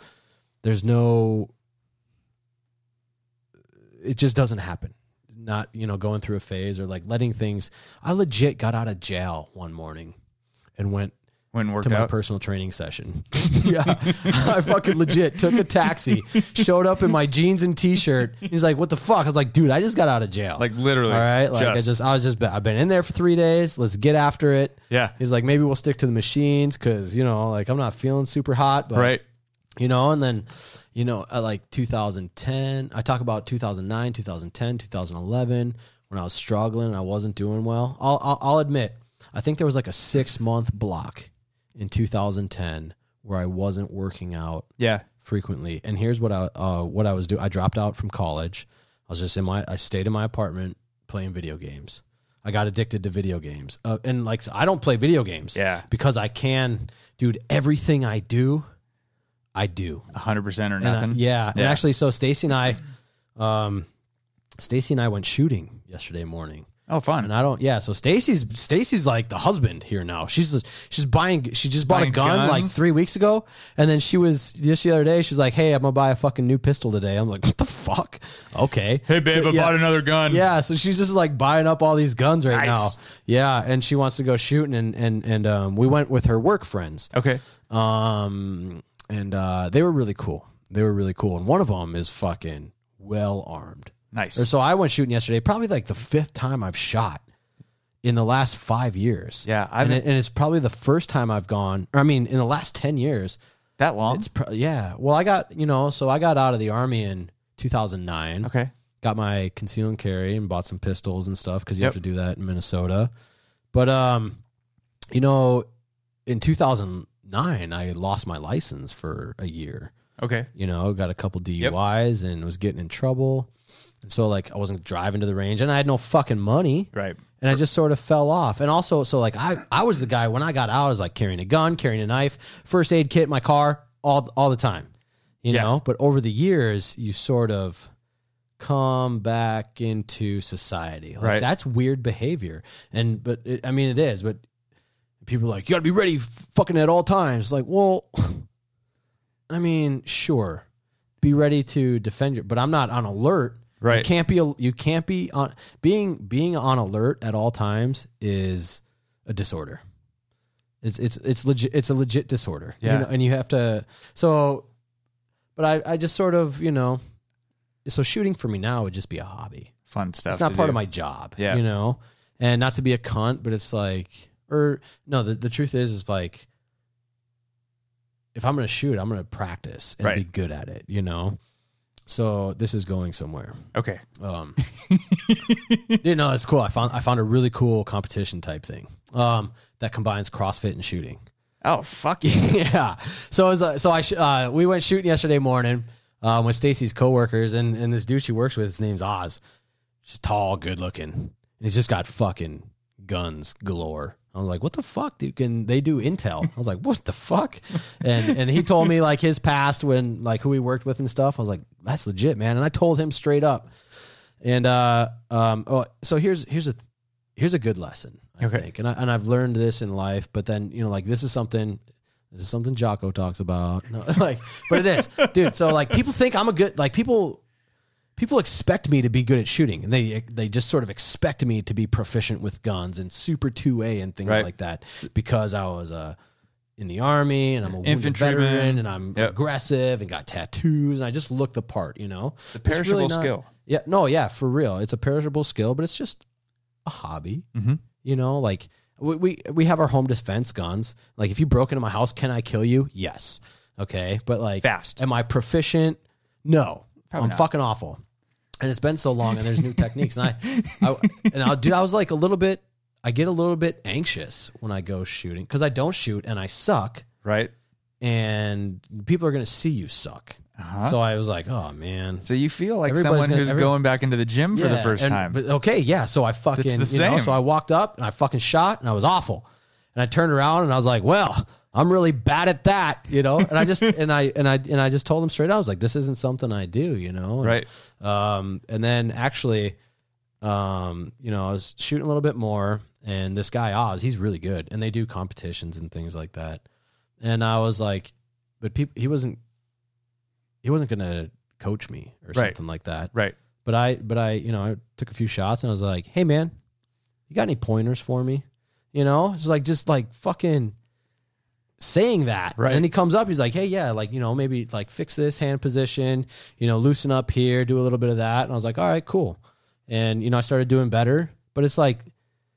it just doesn't happen. Not, going through a phase or like letting things, I legit got out of jail one morning and went to my personal training session. I fucking legit took a taxi, showed up in my jeans and t-shirt. He's like, "What the fuck?" I was like, "Dude, I just got out of jail." Like literally. All right. Like I've been in there for 3 days. Let's get after it. Yeah. He's like, maybe we'll stick to the machines because like I'm not feeling super hot, but right. And then, like 2010, I talk about 2009, 2010, 2011 when I was struggling and I wasn't doing well. I'll admit, I think there was like a 6-month block in 2010 where I wasn't working out frequently. And here's what I was doing. I dropped out from college. I stayed in my apartment playing video games. I got addicted to video games. And so I don't play video games because I can, dude, everything I do 100% or nothing. And actually, so Stacy and I went shooting yesterday morning. Oh, fun. And so Stacy's like the husband here now. She just bought a gun guns? like 3 weeks ago. And then just the other day, she's like, "Hey, I'm going to buy a fucking new pistol today." I'm like, "What the fuck?" Okay. Hey babe, I bought another gun. Yeah. So she's just like buying up all these guns right now. Yeah. And she wants to go shooting and we went with her work friends. Okay. And they were really cool. And one of them is fucking well armed. Nice. So I went shooting yesterday, probably like the 5th time I've shot in the last 5 years. Yeah. And it's probably the first time I've gone, in the last 10 years. That long? Well, I got, so I got out of the Army in 2009. Okay. Got my conceal and carry and bought some pistols and stuff because you have to do that in Minnesota. But, in 2009, I lost my license for a year. Okay. Got a couple DUIs and was getting in trouble. And so like I wasn't driving to the range and I had no fucking money. Right. And I just sort of fell off. And also, so like I was the guy when I got out, I was like carrying a gun, carrying a knife, first aid kit in my car all the time, you know? But over the years, you sort of come back into society. Like, that's weird behavior. But it is, but people are like, you gotta be ready fucking at all times. Like, well, I mean, sure. Be ready to defend but I'm not on alert. Right. You can't be on being on alert at all times is a disorder. It's legit. It's a legit disorder. Yeah. You know, and you have to. So, but I just sort of, you know, so shooting for me now would just be a hobby. Fun stuff. It's not part of my job. Yeah. You know, and not to be a cunt, but it's like, the truth is like, if I'm going to shoot, I'm going to practice and be good at it, you know? So this is going somewhere. Okay. You know, it's cool. I found a really cool competition type thing that combines CrossFit and shooting. Oh, fuck yeah. So we went shooting yesterday morning with Stacy's coworkers and this dude she works with, his name's Oz. She's tall, good looking. And he's just got fucking guns galore. I was like, what the fuck, dude? Can they do intel? I was like, what the fuck? And he told me like his past when like who he worked with and stuff. I was like, that's legit, man. And I told him straight up. And so here's a good lesson, I think. And I've learned this in life, but then, you know, like this is something Jocko talks about. No, like, but it is, dude. So like people think I'm a good, like people expect me to be good at shooting, and they just sort of expect me to be proficient with guns and super 2A and things like that because I was in the Army and I'm a wounded veteran and I'm aggressive and got tattoos and I just look the part, you know. It's a perishable skill. Yeah, no, yeah, for real. It's a perishable skill, but it's just a hobby. Mm-hmm. You know, like we have our home defense guns. Like if you broke into my house, can I kill you? Yes. Okay, but like fast. Am I proficient? No. Probably I'm not. fucking awful. And it's been so long and there's new techniques. And I was like I get a little bit anxious when I go shooting because I don't shoot and I suck. Right. And people are going to see you suck. Uh-huh. So I was like, oh man. So you feel like someone who's going back into the gym for the first time. But okay. Yeah. So I fucking, it's the same. You know, so I walked up and I fucking shot and I was awful. And I turned around and I was like, well, I'm really bad at that, you know? And I just, and I just told him straight out, I was like, this isn't something I do, you know? And, right. And then actually, you know, I was shooting a little bit more and this guy Oz, he's really good. And they do competitions and things like that. And I was like, but he wasn't going to coach me or something like that. Right. But I, you know, I took a few shots and I was like, hey man, you got any pointers for me? You know, just like fucking saying that. Right. And then he comes up, he's like, hey, yeah, like, you know, maybe like fix this hand position, you know, loosen up here, do a little bit of that. And I was like, all right, cool. And, you know, I started doing better, but it's like,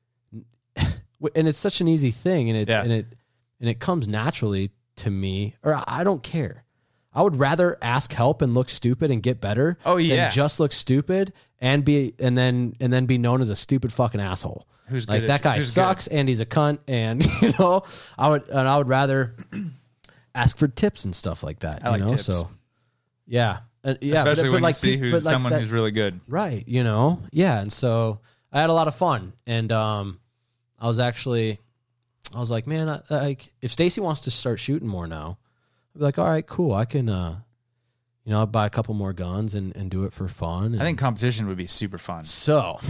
and it's such an easy thing. And it comes naturally to me, or I don't care. I would rather ask help and look stupid and get better than just look stupid and then be known as a stupid fucking asshole. Who's like that guy sucks and he's a cunt, and you know, I would rather ask for tips and stuff like that. I like tips. So yeah, especially when you see who's someone who's really good, right? You know, yeah. And so I had a lot of fun, and I was like, man, like if Stacy wants to start shooting more now, I'd be like, all right, cool, I can, you know, I'll buy a couple more guns and do it for fun. And I think competition would be super fun. So,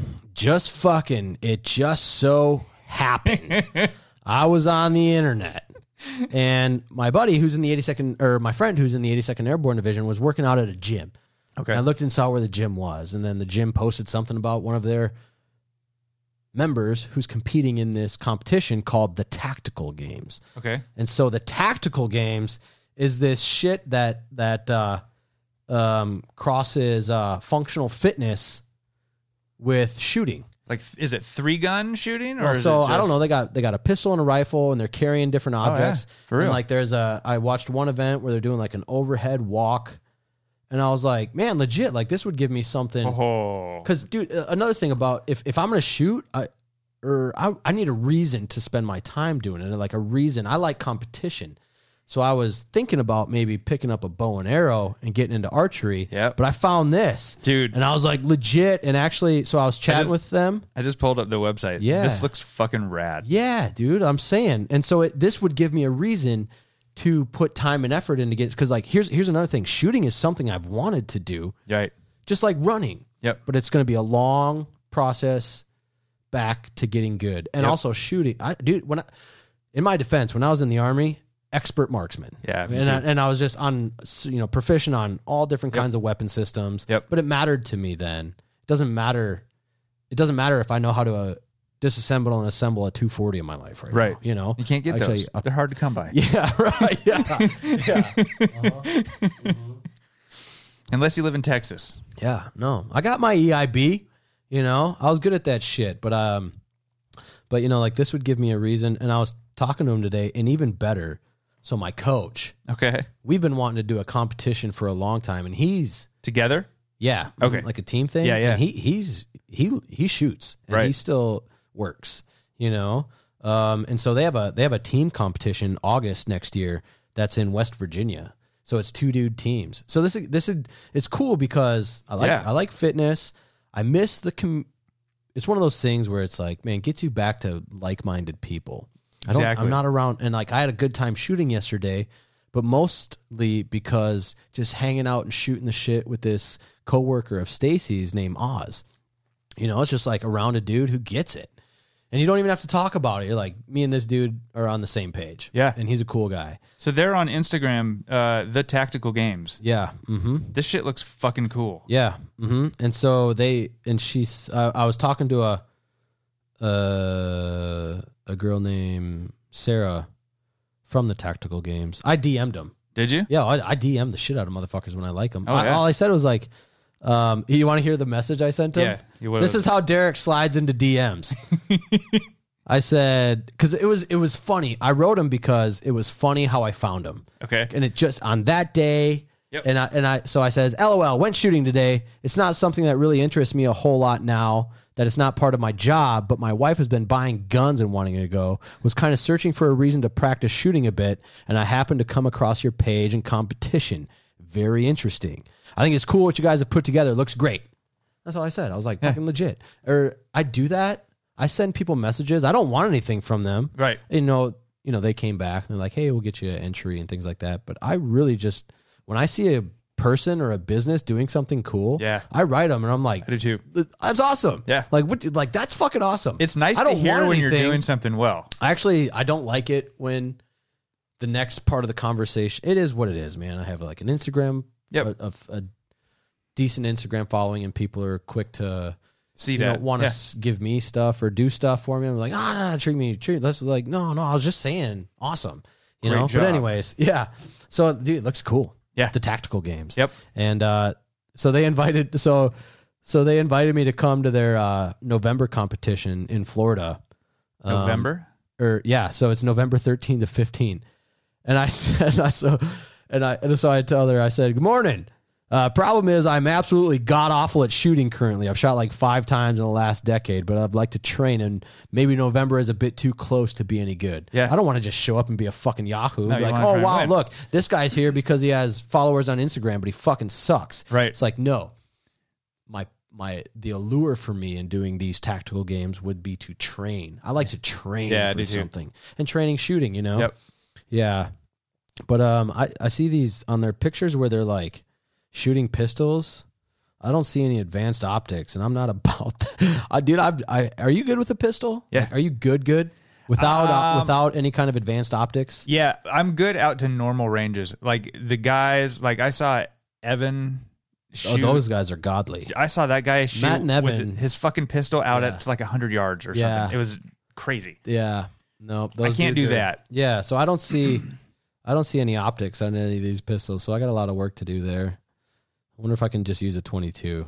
it just so happened. I was on the internet and my buddy who's in the 82nd, or my friend who's in the 82nd Airborne Division was working out at a gym. Okay. And I looked and saw where the gym was. And then the gym posted something about one of their members who's competing in this competition called the Tactical Games. Okay. And so the Tactical Games is this shit that crosses functional fitness with shooting. Like, is it 3-gun shooting, or well, is so it just... I don't know. They got a pistol and a rifle, and they're carrying different objects. Yeah, for real. And like, I watched one event where they're doing like an overhead walk, and I was like, man, legit. Like, this would give me something. Because, dude, another thing about if I'm gonna shoot, I need a reason to spend my time doing it. Like a reason. I like competition. So I was thinking about maybe picking up a bow and arrow and getting into archery. Yep. But I found this. Dude. And I was like, legit. And actually, so I was chatting with them. I just pulled up the website. Yeah. This looks fucking rad. Yeah, dude, I'm saying. And so this would give me a reason to put time and effort into it. Because, like, here's another thing. Shooting is something I've wanted to do. Right. Just like running. Yep. But it's going to be a long process back to getting good. And also shooting. In my defense, when I was in the Army, expert marksman. Yeah. And I was just proficient on all different kinds of weapon systems. Yep. But it mattered to me then. It doesn't matter if I know how to disassemble and assemble a 240 in my life right now, you know? You can't get those. They're hard to come by. Yeah, right. Yeah. Unless you live in Texas. Yeah, no. I got my EIB, you know. I was good at that shit, but you know, like this would give me a reason, and I was talking to him today, and even better, so my coach. Okay. We've been wanting to do a competition for a long time, and he's together? Yeah. Okay. Like a team thing. Yeah, yeah. And he shoots, and right. he still works, you know. And so they have a team competition August next year that's in West Virginia. So it's 2 dude teams. So it's cool because I like fitness. I miss it's one of those things where it's like, man, gets you back to like-minded people. I'm not around, and like I had a good time shooting yesterday, but mostly because just hanging out and shooting the shit with this coworker of Stacy's named Oz. You know, it's just like around a dude who gets it. And you don't even have to talk about it. You're like, me and this dude are on the same page. Yeah. And he's a cool guy. So they're on Instagram, The Tactical Games. Yeah. Mm-hmm. This shit looks fucking cool. Yeah. Mm-hmm. And so I was talking to a girl named Sarah from The Tactical Games. I DM'd him. Did you? Yeah, I DM'd the shit out of motherfuckers when I like them. Oh, yeah. All I said was like, you want to hear the message I sent him? Yeah. This is how Derek slides into DMs. I said, because it was funny. I wrote him because it was funny how I found him. Okay. And it just on that day. Yep. So I says, LOL, went shooting today. It's not something that really interests me a whole lot now that it's not part of my job, but my wife has been buying guns and wanting to go, was kind of searching for a reason to practice shooting a bit, and I happened to come across your page and competition. Very interesting. I think it's cool what you guys have put together. It looks great. That's all I said. I was like, fucking legit. Or I do that. I send people messages. I don't want anything from them. Right. You know, they came back and they're like, hey, we'll get you an entry and things like that. But I really just, when I see a person or a business doing something cool, I write them and I'm like, I do too. That's awesome. Yeah. Like that's fucking awesome. It's nice to hear when you're doing something well. I don't like it when the next part of the conversation, it is what it is, man. I have like an Instagram, a decent Instagram following, and people are quick to see that, want to give me stuff or do stuff for me. I'm like, no, treat. That's like, no, I was just saying, awesome, you Great know. job. But anyways, yeah. So, dude, it looks cool. Yeah, The Tactical Games. Yep. And so they invited me to come to their November competition in Florida. November? So it's November 13 to 15. And I said, so I tell her, I said, good morning. Problem is I'm absolutely god awful at shooting currently. I've shot like 5 times in the last decade, but I'd like to train, and maybe November is a bit too close to be any good. Yeah. I don't want to just show up and be a fucking Yahoo. No, Be like, oh wow, look, this guy's here because he has followers on Instagram, but he fucking sucks. Right. It's like, no. The allure for me in doing these tactical games would be to train. I like to train for something. And training shooting, you know? Yep. Yeah. But I see these on their pictures where they're like shooting pistols. I don't see any advanced optics, and I'm not about that. Dude, are you good with a pistol? Yeah. Are you good? Without any kind of advanced optics? Yeah, I'm good out to normal ranges. Like the guys, like I saw Evan shoot. Oh, those guys are godly. I saw that guy shoot Matt and Evan, with his fucking pistol out at like 100 yards or something. It was crazy. Yeah. No, I can't do that. Yeah, so I don't see any optics on any of these pistols, so I got a lot of work to do there. I wonder if I can just use a 22.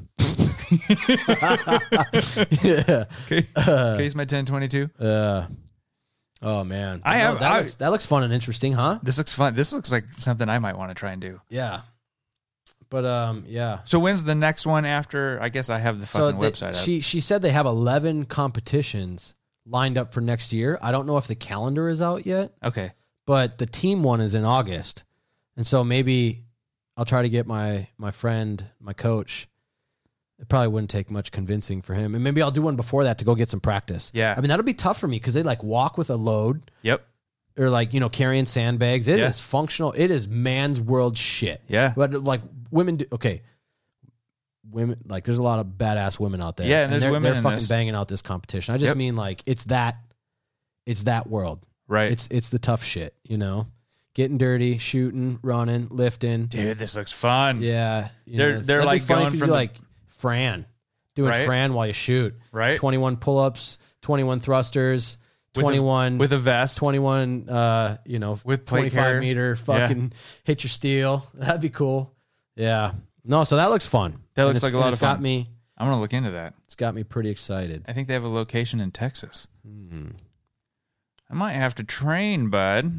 Yeah. Case my 1022. Oh man, that looks fun and interesting, huh? This looks fun. This looks like something I might want to try and do. Yeah, but yeah. So when's the next one after? I guess I have the fucking website up. She said they have 11 competitions lined up for next year. I don't know if the calendar is out yet. Okay, but the team one is in August. And so maybe I'll try to get my friend, my coach. It probably wouldn't take much convincing for him. And maybe I'll do one before that to go get some practice. Yeah. I mean, that'll be tough for me because they like walk with a load. Yep. Or like, carrying sandbags. It is functional. It is man's world shit. Yeah. But like women do, okay. Women, like there's a lot of badass women out there. Yeah, and there's women they're in fucking this. banging out this competition. I just mean like it's that world. Right. It's the tough shit, Getting dirty, shooting, running, lifting. Dude, this looks fun. Yeah. They're like funny going if you from do the- like Fran. Doing Right. Fran while you shoot. Right. 21 pull-ups, 21 thrusters, 21 with a vest. 21 With plate 25 carrier. meter fucking hit your steel. That'd be cool. Yeah. No, so that looks fun. That And looks like a lot of fun. I'm gonna look into that. It's got me pretty excited. I think they have a location in Texas. I might have to train, bud.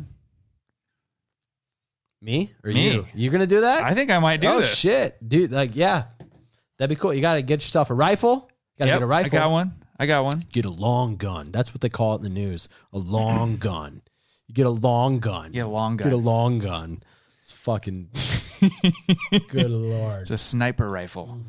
Me or Me. you? You gonna do that? I think I might do oh this. shit, dude! Like, yeah, that'd be cool. You gotta get yourself a rifle. Gotta Yep, get a rifle. I got one. Get a long gun. That's what they call it in the news. A long gun. You get a long gun. Get a long gun. Get a long gun. It's fucking. Good lord. It's a sniper rifle.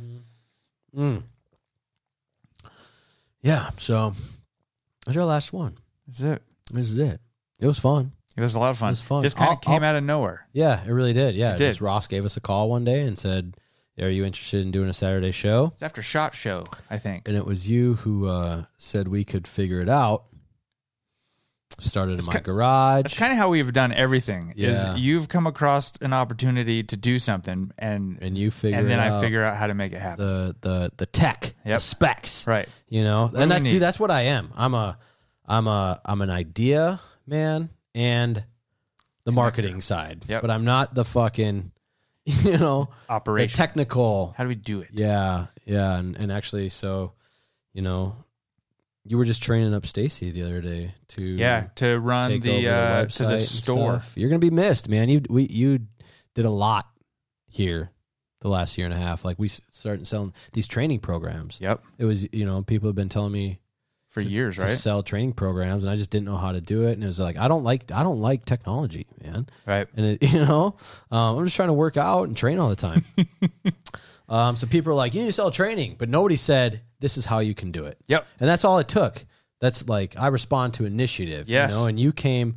Yeah. So, that's our last one. That's it. This is it. It was fun. It was a lot of fun. It was fun. This kind I'll- of came out of nowhere. Yeah, it really did. Yeah, It did. just Ross gave us a call one day and said, "Are you interested in doing a Saturday show?" It's after SHOT Show, I think. And it was you who said we could figure it out. Started in my garage. That's kind of how we've done everything. Yeah. Is you've come across an opportunity to do something, and you figure and then it I out. figure out how to make it happen. the tech, the Yep. specs, Right. And do that's we need? dude, that's what I am. I'm an idea man and the marketing side, Yep. but I'm not the fucking, the Operation. technical. How do we do it? Yeah, and actually, so, you were just training up Stacy the other day to run take the over to website the and store. stuff. You're gonna be missed, man. You did a lot here the last year and a half. Like we started selling these training programs. Yep, It was people have been telling me for years, to right? sell training programs, and I just didn't know how to do it. And it was like I don't like technology, man. Right. And I'm just trying to work out and train all the time. So people are like, you need to sell training, but nobody said this is how you can do it. Yep. And that's all it took. That's like I respond to initiative. Yes. And you came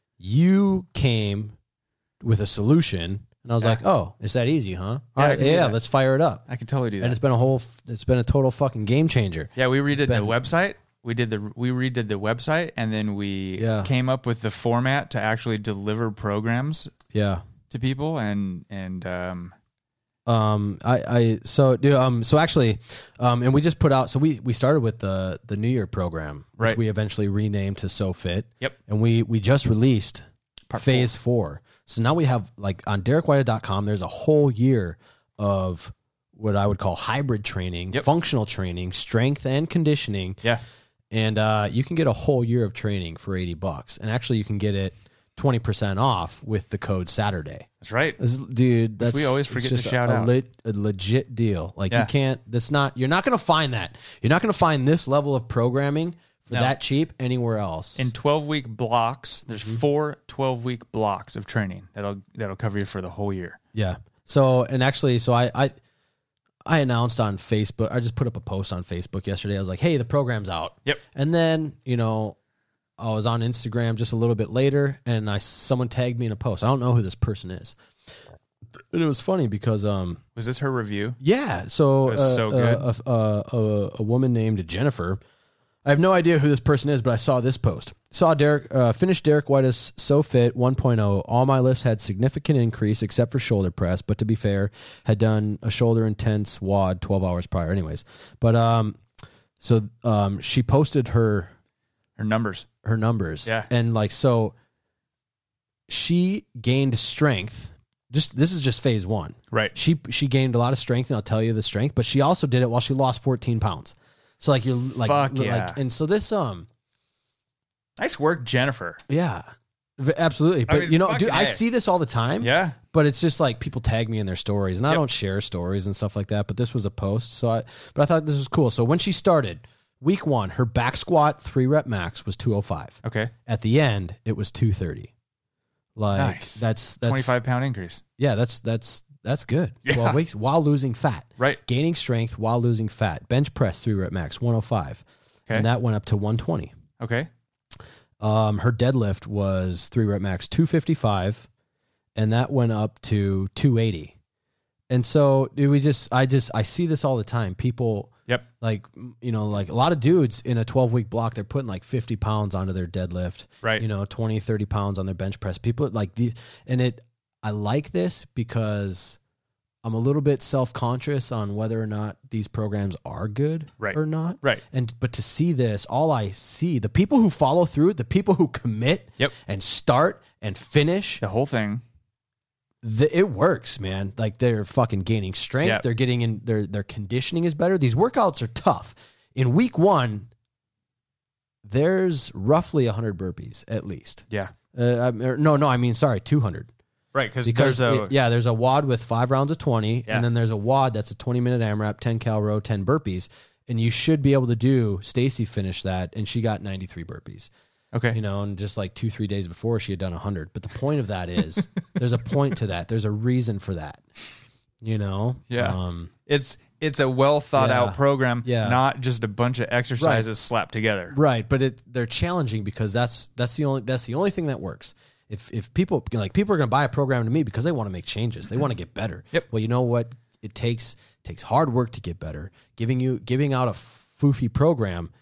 with a solution, and I was like, oh, it's that easy, huh? All I right, can do that. let's fire it up. I can totally do that. And it's been a total fucking game changer. Yeah, we redid been- the website. We redid the website, and then we came up with the format to actually deliver programs Yeah. to people, and So actually, and we just put out, so we started with the New Year program, which Right. we eventually renamed to SoFit. Yep. And we just released Part phase 4. So now we have, like, on DerekWhite.com, there's a whole year of what I would call hybrid training, functional training, strength and conditioning. yeah, And you can get a whole year of training for $80. And actually you can get it 20% off with the code Saturday. that's right. Dude, that's we always it's forget to just shout a out. a legit deal. Like Yeah. you can't. You're not going to find that. You're not going to find this level of programming for No. that cheap anywhere else. In 12-week blocks, there's Mm-hmm. 4 12-week blocks of training that'll cover you for the whole year. Yeah. So and actually, so I announced on Facebook. I just put up a post on Facebook yesterday. I was like, "Hey, the program's out." Yep. And then I was on Instagram just a little bit later, and someone tagged me in a post. I don't know who this person is, and it was funny because Was this her review? yeah. So It was so good. a woman named Jennifer. I have no idea who this person is, but I saw this post. Saw finished Derek White's SoFit 1.0. All my lifts had significant increase except for shoulder press, but to be fair, had done a shoulder intense WOD 12 hours prior anyways. But she posted her Numbers. numbers. Yeah. And so she gained strength. This is just phase 1. Right. She gained a lot of strength, and I'll tell you the strength, but she also did it while she lost 14 pounds. So you're like, Fuck yeah. and so this, Nice work, Jennifer. yeah, absolutely. But mean, dude, fucking I A. see this all the time. Yeah. But it's just like people tag me in their stories, and I Yep. don't share stories and stuff like that. But this was a post, but I thought this was cool. So when she started week 1, her back squat 3 rep max was 205. Okay. At the end, it was 230. Like Nice. that's 25-pound increase. Yeah, that's good. Yeah. 12 weeks while losing fat. Right. Gaining strength while losing fat. Bench press 3 rep max 105. Okay. And that went up to 120. Okay. Her deadlift was 3 rep max 255, and that went up to 280. And so I see this all the time. People, Yep. like, you know, like a lot of dudes in a 12-week block, they're putting like 50 pounds onto their deadlift, Right. you know, 20, 30 pounds on their bench press. People like I like this because I'm a little bit self-conscious on whether or not these programs are good Right. or not. Right. But to see this, all I see, the people who follow through, the people who commit Yep. and start and finish, The whole thing. it works, man. Like they're fucking gaining strength. Yep. They're getting in, their conditioning is better. These workouts are tough. In week 1, there's roughly 100 burpees at least. Yeah. 200. Right. Because There's a WOD with 5 rounds of 20, Yeah. and then there's a WOD that's a 20-minute AMRAP, 10 cal row, 10 burpees, and you should be able to do. Stacy finished that, and she got 93 burpees. Okay. You know, and just like 2-3 days before, she had done 100. But the point of that is, there's a point to that. There's a reason for that. You know. Yeah. It's a well thought out program. Yeah. Not just a bunch of exercises slapped together. Right, but they're challenging because that's the only thing that works. If people are going to buy a program to me because they want to make changes, they want to get better. Yep. Well, you know what? It takes hard work to get better. Giving out a foofy program,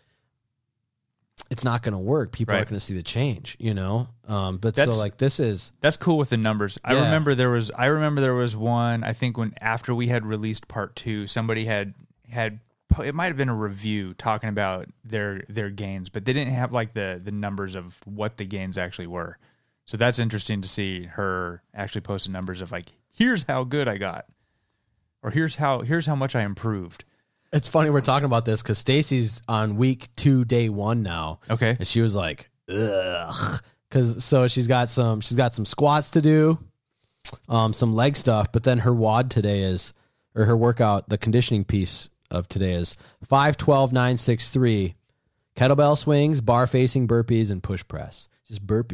it's not going to work. People aren't going to see the change. You know. That's cool with the numbers. I remember there was one. I think when after we had released part 2, somebody had it might have been a review talking about their gains, but they didn't have like the numbers of what the gains actually were. So that's interesting to see her actually posting numbers of like, here's how good I got, or here's how much I improved. It's funny we're talking about this because Stacy's on week 2, day 1 now. Okay, and she was like, ugh, so she's got some squats to do, some leg stuff, but then her WOD today her workout, the conditioning piece of today is 5, 12, 9, 6, 3, kettlebell swings, bar facing burpees, and push press. Just burpee.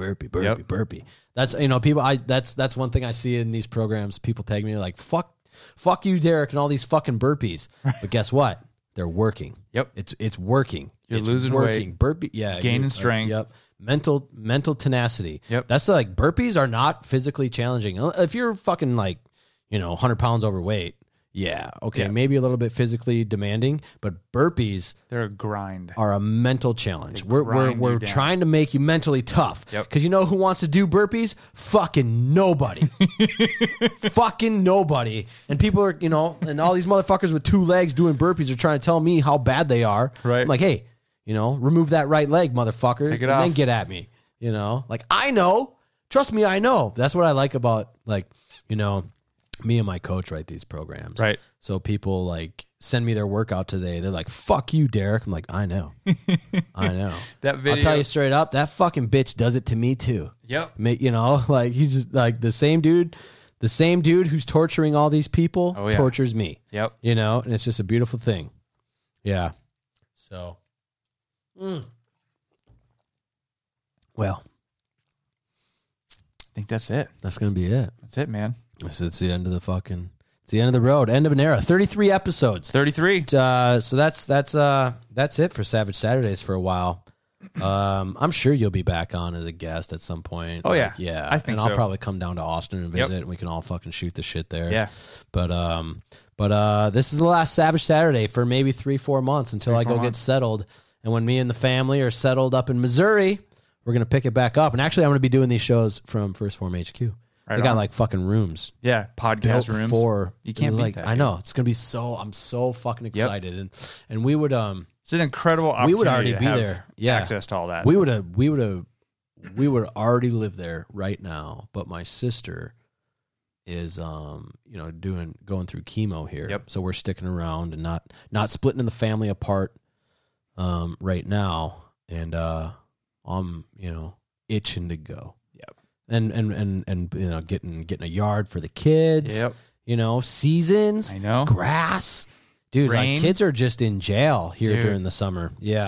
That's, you know, people. That's one thing I see in these programs. People tag me like, fuck you, Derek, and all these fucking burpees. But guess what? They're working. Yep. It's working. You're it's losing working. weight. Burpee. Yeah. Gaining strength. Yep. Mental tenacity. Yep. That's like burpees are not physically challenging. If you're fucking like, you know, 100 pounds overweight. Yeah. Okay. Yeah. Maybe a little bit physically demanding, but burpees they're a grind. Are a mental challenge. They grind We're you down. trying to make you mentally tough. Yep. Because you know who wants to do burpees? Fucking nobody. Fucking nobody. And people are, you know, and all these motherfuckers with 2 legs doing burpees are trying to tell me how bad they are. Right. I'm like, hey, you know, remove that right leg, motherfucker. Take it and off. then get at me. You know, like I know. Trust me, I know. That's what I like about, like, you know, me and my coach write these programs. Right. So people like send me their workout today. They're like, fuck you, Derek. I'm like, I know. I know. That video. I'll tell you straight up, that fucking bitch does it to me too. Yep. You know, like he's just like the same dude who's torturing all these people tortures me. Yep. You know, and it's just a beautiful thing. Yeah. So. Well. I think that's it. That's going to be it. That's it, man. It's the end of the road. End of an era. 33 episodes. 33. So that's it for Savage Saturdays for a while. I'm sure you'll be back on as a guest at some point. Oh, yeah. Yeah. I think and so. I'll probably come down to Austin and visit, Yep. and we can all fucking shoot the shit there. Yeah. But this is the last Savage Saturday for maybe 3-4 months until I go get settled. And when me and the family are settled up in Missouri, we're going to pick it back up. And actually, I'm going to be doing these shows from First Form HQ. They got like fucking rooms. Yeah, podcast rooms. You can't beat that. I know. It's going to be I'm so fucking excited. And we would it's an incredible opportunity. We would already to be have there. Yeah. access to all that. We would already live there right now, but my sister is going through chemo here. Yep. So we're sticking around and not splitting the family apart right now. And I'm, itching to go. And you know, getting a yard for the kids. Yep. You know, seasons. I know. Grass. Dude, Rain. like kids are just in jail here Dude. during the summer. Yeah.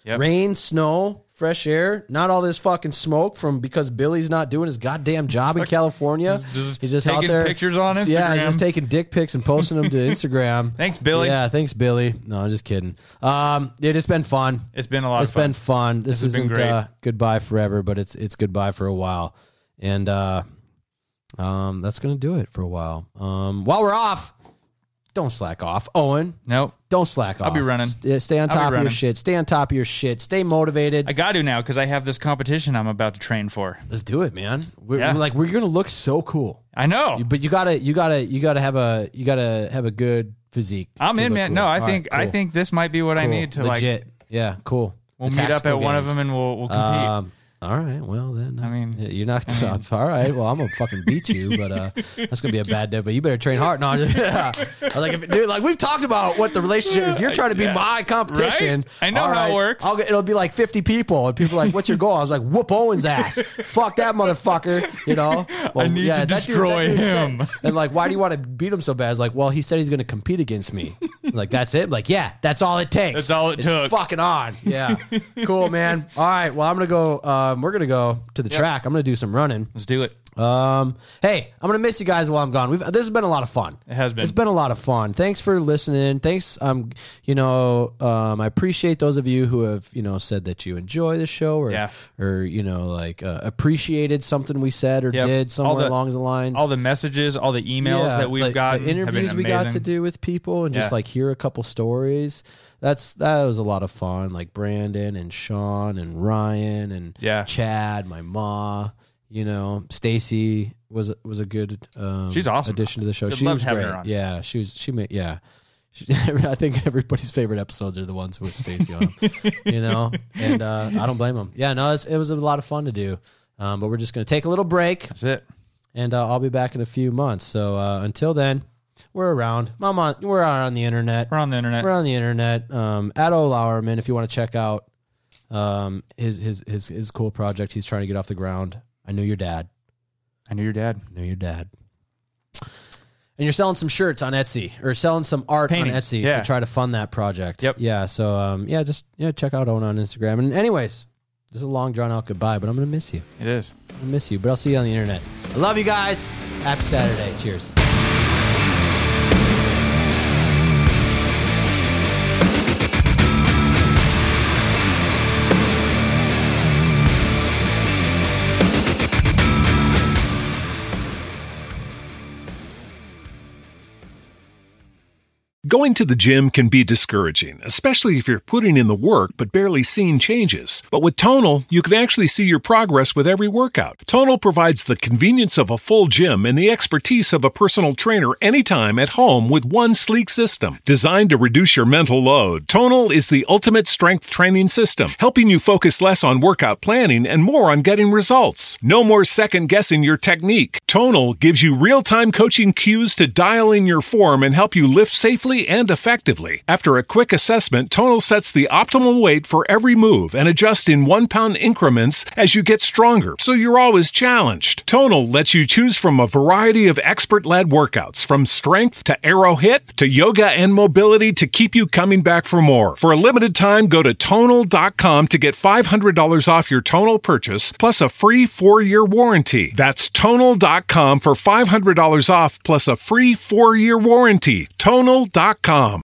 Yep. Rain, snow, fresh air, not all this fucking smoke from because Billy's not doing his goddamn job in California. He's just taking out there pictures on Instagram. Yeah, he's just taking dick pics and posting them to Instagram. Thanks, Billy. Yeah, thanks, Billy. No, I'm just kidding. Dude, it's been fun. It's been a lot of fun. It's been fun. This has been isn't great. Goodbye forever, but it's goodbye for a while. And that's gonna do it for a while. While we're off, don't slack off, Owen. Nope. Don't slack off. I'll be running. Stay on top of your shit. Stay on top of your shit. Stay motivated. I got to now because I have this competition I'm about to train for. Let's do it, man. We're Yeah. we're gonna look so cool. I know. But you gotta have a good physique. I'm to in, look man. cool. No, I All think right, I cool. think this might be what I Cool. need to legit. Yeah, cool. We'll The meet up at tactical one of games. them and we'll compete. All right. Well, then. I mean, you're not. All right. Well, I'm gonna fucking beat you, but that's gonna be a bad day. But you better train hard. No, I'm just, I was like, dude, like we've talked about what the relationship. If you're trying to be my competition, Right? I know all how it right, works. It'll be like 50 people, and people are like, "What's your goal?" I was like, "Whoop Owen's ass. Fuck that motherfucker." You know. Well, I need to that destroy dude him. said- and like, why do you want to beat him so bad? It's like, well, he said he's gonna compete against me. Like, that's it. Like, yeah, that's all it takes. That's all it It's took. Fucking on. Yeah. Cool, man. All right. Well, I'm gonna go. We're gonna go to the track. I'm gonna do some running. Let's do it. Hey, I'm gonna miss you guys while I'm gone. This has been a lot of fun. It has been. It's been a lot of fun. Thanks for listening. Thanks. I appreciate those of you who have said that you enjoy the show or appreciated something we said or Yep. did somewhere All the- along the lines. All the messages, all the emails that we've like, gotten, the interviews have we been got amazing. to do with people and just Yeah. like hear a couple stories. That was a lot of fun. Like Brandon and Sean and Ryan and Yeah. Chad, my ma. Stacy was a good She's awesome. addition to the show. I'd She love was having great. her on. Yeah, I think everybody's favorite episodes are the ones with Stacy on them, and I don't blame them. Yeah, no, it was a lot of fun to do. But we're just going to take a little break, That's it. and I'll be back in a few months. So until then, we're around. We're on the internet. We're on the internet. We're on the internet. At O Lauerman, if you want to check out his cool project he's trying to get off the ground. I Knew Your Dad. I knew your dad. Know Your Dad. And you're selling some shirts on Etsy or selling some art Painting. on Etsy Yeah. to try to fund that project. Yep. Yeah. So just check out Owen on Instagram. And anyways, this is a long drawn out goodbye, but I'm gonna miss you. It is. I'm gonna miss you, but I'll see you on the internet. I love you guys. Happy Saturday. Cheers. Going to the gym can be discouraging, especially if you're putting in the work but barely seeing changes. But with Tonal, you can actually see your progress with every workout. Tonal provides the convenience of a full gym and the expertise of a personal trainer anytime at home with one sleek system. Designed to reduce your mental load, Tonal is the ultimate strength training system, helping you focus less on workout planning and more on getting results. No more second-guessing your technique. Tonal gives you real-time coaching cues to dial in your form and help you lift safely and effectively. After a quick assessment, Tonal sets the optimal weight for every move and adjusts in 1 pound increments as you get stronger, so you're always challenged. Tonal lets you choose from a variety of expert-led workouts, from strength to aero hit to yoga and mobility to keep you coming back for more. For a limited time, go to Tonal.com to get $500 off your Tonal purchase, plus a free 4-year warranty. That's Tonal.com for $500 off, plus a free 4-year warranty. Tonal.com.